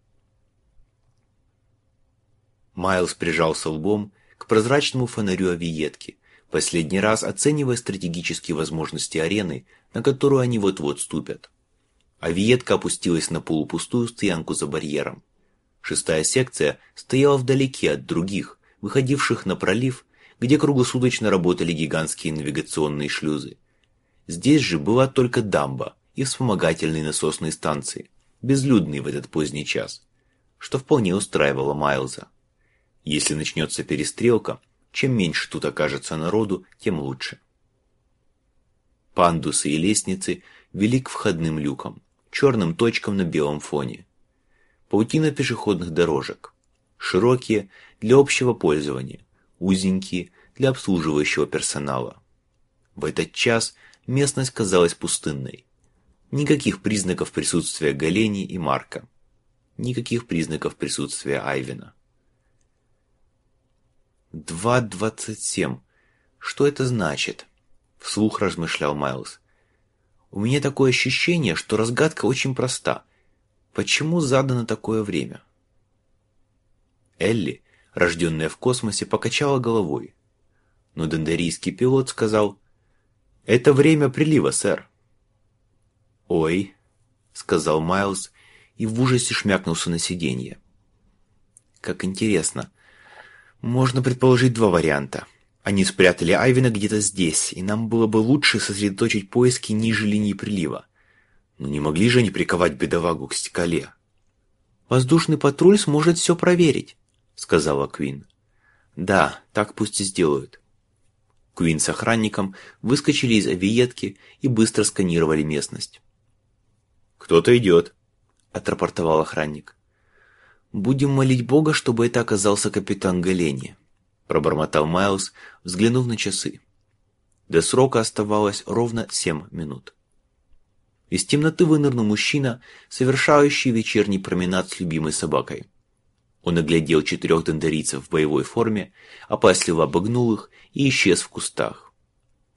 Майлз прижался лбом к прозрачному фонарю авиетки, последний раз оценивая стратегические возможности арены, на которую они вот-вот ступят. Авиетка опустилась на полупустую стоянку за барьером. Шестая секция стояла вдалеке от других, выходивших на пролив, где круглосуточно работали гигантские навигационные шлюзы. Здесь же была только дамба и вспомогательные насосные станции, безлюдные в этот поздний час, что вполне устраивало Майлза. Если начнется перестрелка, чем меньше тут окажется народу, тем лучше. Пандусы и лестницы вели к входным люкам, черным точкам на белом фоне. Паутина пешеходных дорожек. Широкие для общего пользования, узенькие для обслуживающего персонала. В этот час местность казалась пустынной. Никаких признаков присутствия Галени и Марка. Никаких признаков присутствия Айвена. «два двадцать семь. Что это значит?» — вслух размышлял Майлз. «У меня такое ощущение, что разгадка очень проста. Почему задано такое время?» Элли, рожденная в космосе, покачала головой. Но дондарийский пилот сказал: «Это время прилива, сэр». «Ой», — сказал Майлз и в ужасе шмякнулся на сиденье. «Как интересно. Можно предположить два варианта. Они спрятали Айвена где-то здесь, и нам было бы лучше сосредоточить поиски ниже линии прилива. Но не могли же они приковать бедолагу к скале?» «Воздушный патруль сможет все проверить», — сказала Квин. «Да, так пусть и сделают». Квин с охранником выскочили из авиетки и быстро сканировали местность. «Кто-то идет», — отрапортовал охранник. «Будем молить Бога, чтобы это оказался капитан Галени», — пробормотал Майлз, взглянув на часы. До срока оставалось ровно семь минут. Из темноты вынырнул мужчина, совершающий вечерний променад с любимой собакой. Он оглядел четырех дондарийцев в боевой форме, опасливо обогнул их и исчез в кустах.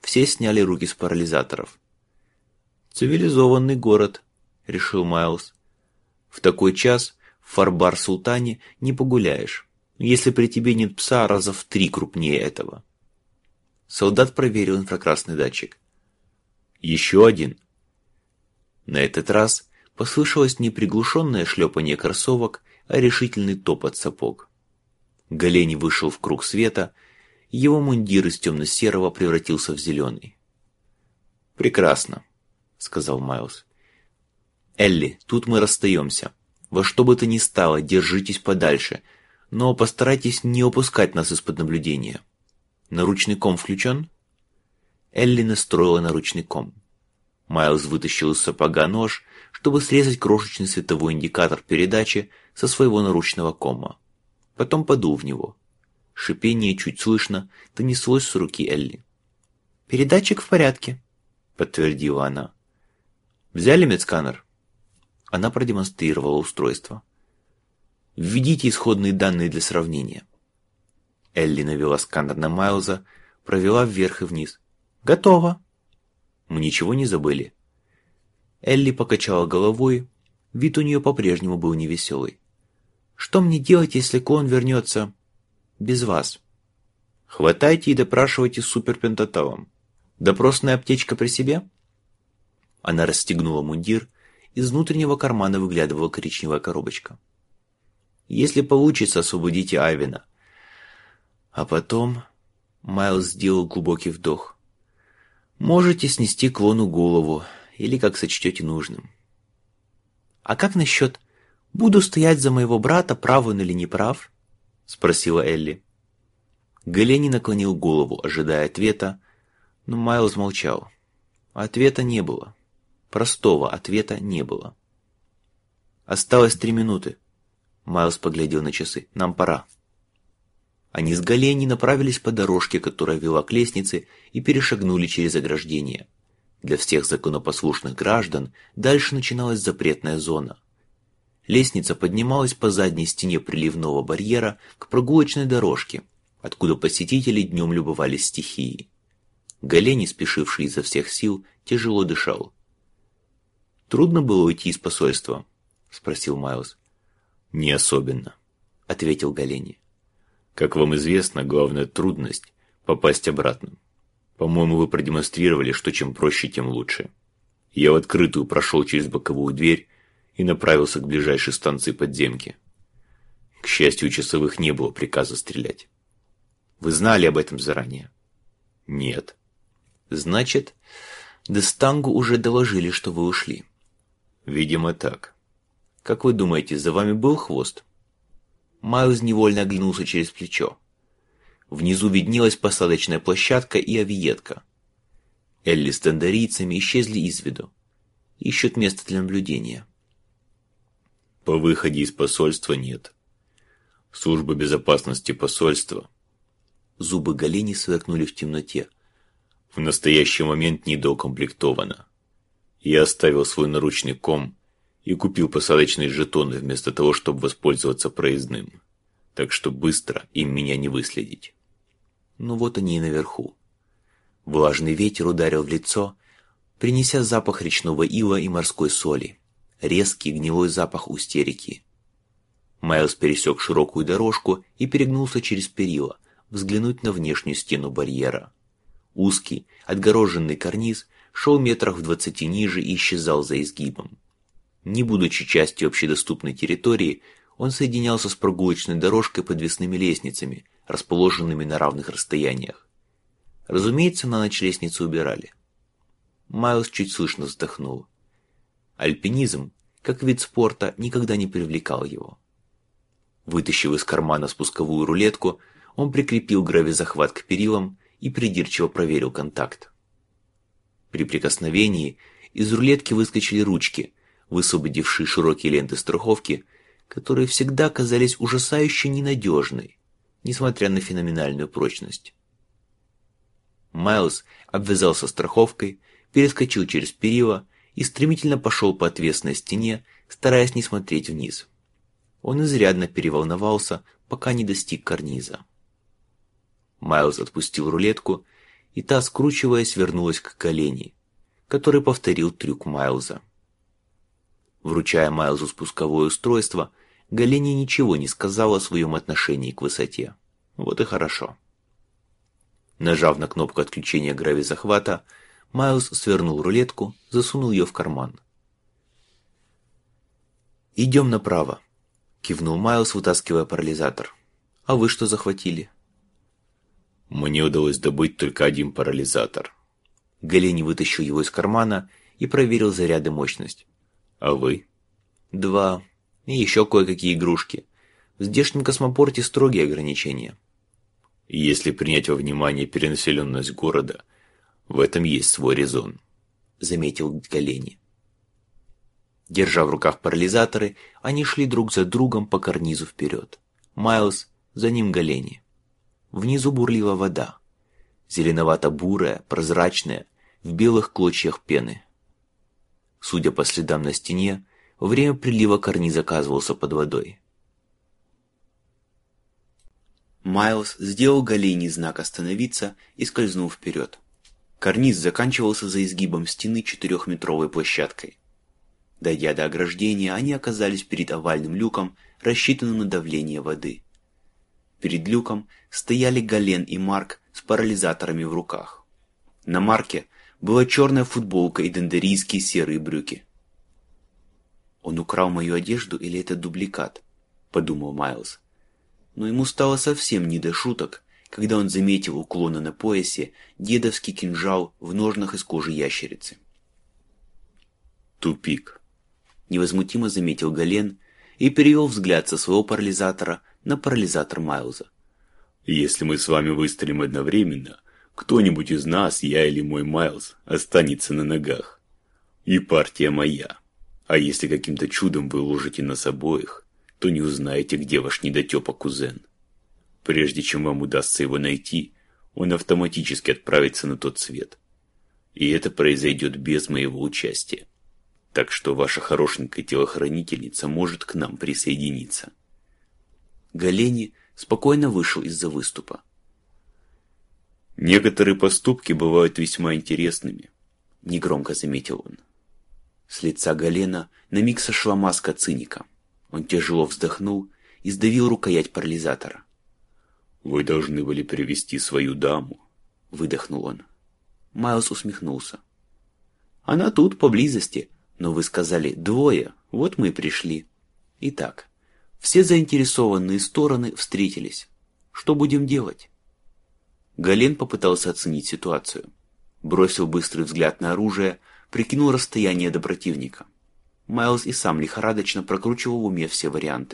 Все сняли руки с парализаторов. «Цивилизованный город», — решил Майлз. «В такой час в Фарбар-Султане не погуляешь, если при тебе нет пса раза в три крупнее этого». Солдат проверил инфракрасный датчик. «Еще один». На этот раз послышалось не приглушенное шлепание кроссовок, а решительный топот сапог. Галени вышел в круг света, его мундир из темно-серого превратился в зеленый. «Прекрасно», — сказал Майлз. «Элли, тут мы расстаемся. Во что бы то ни стало, держитесь подальше, но постарайтесь не упускать нас из-под наблюдения. Наручный ком включен?» Элли настроила наручный ком. Майлз вытащил из сапога нож, чтобы срезать крошечный световой индикатор передачи со своего наручного кома. Потом подул в него. Шипение чуть слышно донеслось с руки Элли. «Передатчик в порядке», — подтвердила она. «Взяли медсканер?» Она продемонстрировала устройство. «Введите исходные данные для сравнения». Элли навела сканер на Майлза, провела вверх и вниз. «Готово». «Мы ничего не забыли». Элли покачала головой, вид у нее по-прежнему был невеселый. «Что мне делать, если клон вернется без вас?» «Хватайте и допрашивайте суперпентаталом. Допросная аптечка при себе?» Она расстегнула мундир, из внутреннего кармана выглядывала коричневая коробочка. «Если получится, освободите Айвена». А потом Майлз сделал глубокий вдох. «Можете снести клону голову, или как сочтете нужным». «А как насчет «буду стоять за моего брата, прав он или не прав»?» — спросила Элли. Галени наклонил голову, ожидая ответа, но Майлз молчал. Ответа не было. Простого ответа не было. «Осталось три минуты». Майлз поглядел на часы. «Нам пора». Они с Галени направились по дорожке, которая вела к лестнице, и перешагнули через ограждение. Для всех законопослушных граждан дальше начиналась запретная зона. Лестница поднималась по задней стене приливного барьера к прогулочной дорожке, откуда посетители днем любовались стихией. Галени, спешивший изо всех сил, тяжело дышал. «Трудно было уйти из посольства?» — спросил Майлз. «Не особенно», — ответил Галени. «Как вам известно, главная трудность — попасть обратно. По-моему, вы продемонстрировали, что чем проще, тем лучше. Я в открытую прошел через боковую дверь и направился к ближайшей станции подземки. К счастью, у часовых не было приказа стрелять». «Вы знали об этом заранее?» «Нет». «Значит, Дестангу уже доложили, что вы ушли?» «Видимо, так. Как вы думаете, за вами был хвост?» Майлз невольно оглянулся через плечо. Внизу виднелась посадочная площадка и авиетка. Элли с тендарийцами исчезли из виду. Ищут место для наблюдения. «По выходе из посольства нет. Служба безопасности посольства». Зубы Галени сверкнули в темноте. «В настоящий момент недоукомплектована. Я оставил свой наручный ком и купил посадочные жетоны вместо того, чтобы воспользоваться проездным. Так что быстро им меня не выследить». Ну вот они и наверху. Влажный ветер ударил в лицо, принеся запах речного ила и морской соли, резкий гнилой запах устья реки. Майлз пересек широкую дорожку и перегнулся через перила, взглянуть на внешнюю стену барьера. Узкий, отгороженный карниз шел метрах в двадцати ниже и исчезал за изгибом. Не будучи частью общедоступной территории, он соединялся с прогулочной дорожкой подвесными лестницами, расположенными на равных расстояниях. Разумеется, на ночь лестницу убирали. Майлз чуть слышно вздохнул. Альпинизм, как вид спорта, никогда не привлекал его. Вытащив из кармана спусковую рулетку, он прикрепил гравизахват к перилам и придирчиво проверил контакт. При прикосновении из рулетки выскочили ручки, высвободившие широкие ленты страховки, которые всегда казались ужасающе ненадежной, несмотря на феноменальную прочность. Майлз обвязался страховкой, перескочил через перила и стремительно пошел по отвесной стене, стараясь не смотреть вниз. Он изрядно переволновался, пока не достиг карниза. Майлз отпустил рулетку и та, скручиваясь, вернулась к Галене, который повторил трюк Майлза. Вручая Майлзу спусковое устройство, Галене ничего не сказала о своем отношении к высоте. Вот и хорошо. Нажав на кнопку отключения гравизахвата, Майлз свернул рулетку, засунул ее в карман. «Идем направо», — кивнул Майлз, вытаскивая парализатор. «А вы что захватили?» «Мне удалось добыть только один парализатор». Галене вытащил его из кармана и проверил заряд и мощность. «А вы?» «Два. И еще кое-какие игрушки. В здешнем космопорте строгие ограничения». «Если принять во внимание перенаселенность города, в этом есть свой резон», — заметил Галене. Держа в руках парализаторы, они шли друг за другом по карнизу вперед. Майлз, за ним Галене. Внизу бурлила вода. Зеленовато-бурая, прозрачная, в белых клочьях пены. Судя по следам на стене, во время прилива карниз оказывался под водой. Майлз сделал Галене знак «Остановиться» и скользнул вперед. Карниз заканчивался за изгибом стены четырехметровой площадкой. Дойдя до ограждения, они оказались перед овальным люком, рассчитанным на давление воды. Перед люком стояли Гален и Марк с парализаторами в руках. На Марке была черная футболка и дендерийские серые брюки. «Он украл мою одежду или это дубликат?» – подумал Майлз. Но ему стало совсем не до шуток, когда он заметил у клона на поясе дедовский кинжал в ножнах из кожи ящерицы. «Тупик», — невозмутимо заметил Гален и перевел взгляд со своего парализатора на парализатор Майлза. «Если мы с вами выстрелим одновременно, кто-нибудь из нас, я или мой Майлз, останется на ногах. И партия моя. А если каким-то чудом вы уложите нас обоих, то не узнаете, где ваш недотепа-кузен. Прежде чем вам удастся его найти, он автоматически отправится на тот свет. И это произойдет без моего участия. Так что ваша хорошенькая телохранительница может к нам присоединиться». Галене спокойно вышел из-за выступа. «Некоторые поступки бывают весьма интересными», — негромко заметил он. С лица Галена на миг сошла маска циника. Он тяжело вздохнул и сдавил рукоять парализатора. «Вы должны были привести свою даму», — выдохнул он. Майлз усмехнулся. «Она тут, поблизости, но вы сказали двое, вот мы и пришли. Итак, все заинтересованные стороны встретились. Что будем делать?» Гален попытался оценить ситуацию. Бросил быстрый взгляд на оружие, прикинул расстояние до противника. Майлз и сам лихорадочно прокручивал в уме все варианты.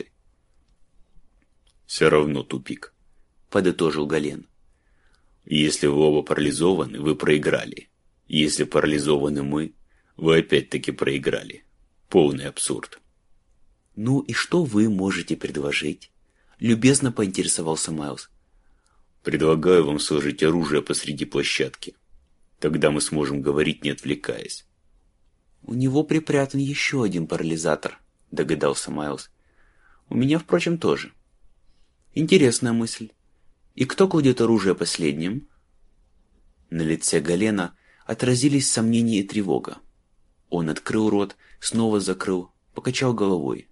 «Все равно тупик», — подытожил Гален. «Если вы оба парализованы, вы проиграли. Если парализованы мы, вы опять-таки проиграли. Полный абсурд». «Ну и что вы можете предложить?» — любезно поинтересовался Майлз. «Предлагаю вам сложить оружие посреди площадки. Тогда мы сможем говорить, не отвлекаясь». «У него припрятан еще один парализатор», — догадался Майлз. «У меня, впрочем, тоже». «Интересная мысль. И кто кладет оружие последним?» На лице Галена отразились сомнения и тревога. Он открыл рот, снова закрыл, покачал головой.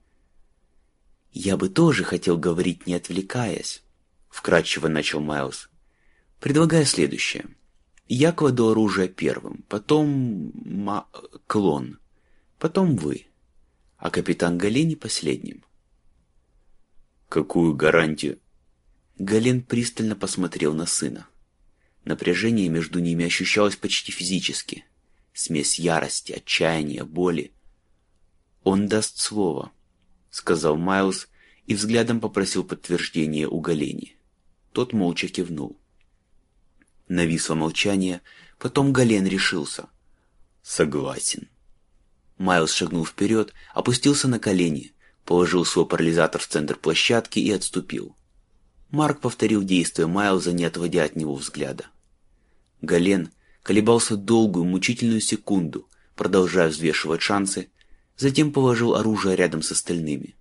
«Я бы тоже хотел говорить, не отвлекаясь», — вкратчиво начал Майлз. «Предлагаю следующее. Я кладу оружие первым, потом ма... клон, потом вы, а капитан Галени последним». «Какую гарантию?» Гален пристально посмотрел на сына. Напряжение между ними ощущалось почти физически. Смесь ярости, отчаяния, боли. «Он даст слово», — сказал Майлз и взглядом попросил подтверждения у Галени. Тот молча кивнул. Нависло молчание, потом Гален решился. «Согласен». Майлз шагнул вперед, опустился на колени, положил свой парализатор в центр площадки и отступил. Марк повторил действия Майлза, не отводя от него взгляда. Гален колебался долгую, мучительную секунду, продолжая взвешивать шансы, затем положил оружие рядом с остальными.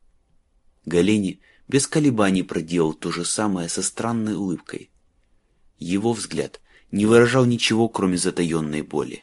Галене без колебаний проделал то же самое со странной улыбкой. Его взгляд не выражал ничего, кроме затаенной боли.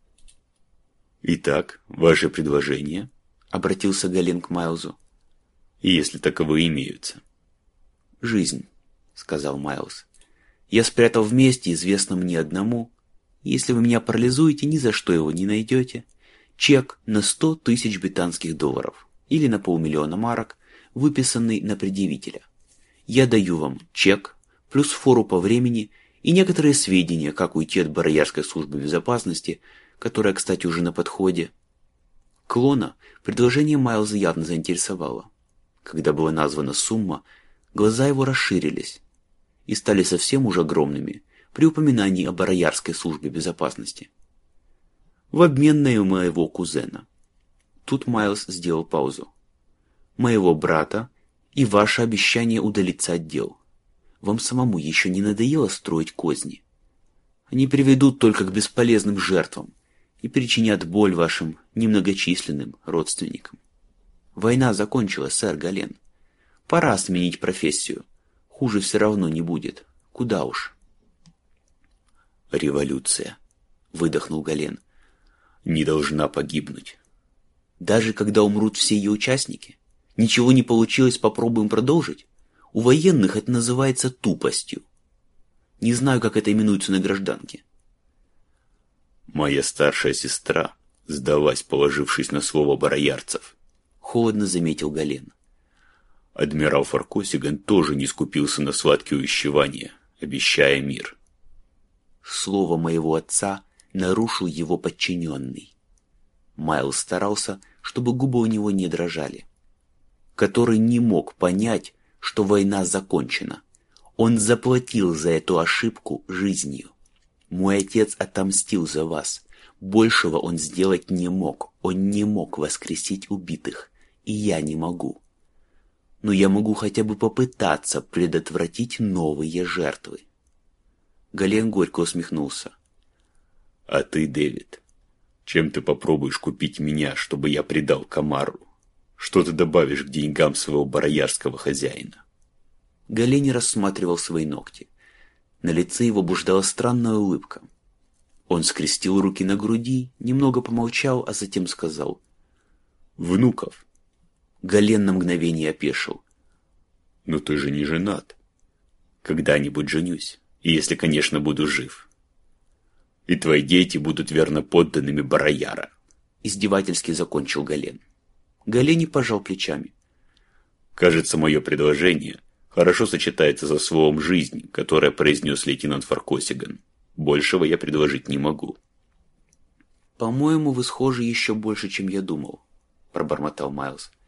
«Итак, ваше предложение?» — обратился Гален к Майлзу. «Если таковые имеются». «Жизнь», — сказал Майлз. «Я спрятал в месте, известном мне одному. Если вы меня парализуете, ни за что его не найдете. Чек на сто тысяч британских долларов или на полмиллиона марок, выписанный на предъявителя. Я даю вам чек, плюс фору по времени и некоторые сведения, как уйти от Бароярской службы безопасности, которая, кстати, уже на подходе». Клона предложение Майлза явно заинтересовало. Когда была названа сумма, глаза его расширились и стали совсем уж огромными при упоминании о Бароярской службе безопасности. «В обмен на моего кузена». Тут Майлз сделал паузу. «Моего брата и ваше обещание удалиться от дел. Вам самому еще не надоело строить козни? Они приведут только к бесполезным жертвам и причинят боль вашим немногочисленным родственникам. Война закончилась, сэр Гален. Пора сменить профессию. Хуже все равно не будет. Куда уж». «Революция», — выдохнул Гален, — «не должна погибнуть». «Даже когда умрут все ее участники? Ничего не получилось, попробуем продолжить? У военных это называется тупостью. Не знаю, как это именуется на гражданке». «Моя старшая сестра сдалась, положившись на слово бароярцев», — холодно заметил Гален. «Адмирал Фаркосиган тоже не скупился на сладкие увещевания, обещая мир». «Слово моего отца нарушил его подчиненный». Майлз старался, чтобы губы у него не дрожали. «Который не мог понять, что война закончена. Он заплатил за эту ошибку жизнью. Мой отец отомстил за вас. Большего он сделать не мог. Он не мог воскресить убитых. И я не могу. Но я могу хотя бы попытаться предотвратить новые жертвы». Гален горько усмехнулся. «А ты, Дэвид, чем ты попробуешь купить меня, чтобы я предал Камару? Что ты добавишь к деньгам своего бароярского хозяина?» Гален рассматривал свои ногти. На лице его блуждала странная улыбка. Он скрестил руки на груди, немного помолчал, а затем сказал: «Внуков». Гален на мгновение опешил. «Но ты же не женат». «Когда-нибудь женюсь, и если, конечно, буду жив. И твои дети будут верно подданными барояра», — издевательски закончил Гален. Гален пожал плечами. «Кажется, мое предложение хорошо сочетается со словом «жизнь», которое произнес лейтенант Фаркосиган. Большего я предложить не могу». «По-моему, вы схожи еще больше, чем я думал», — пробормотал Майлз.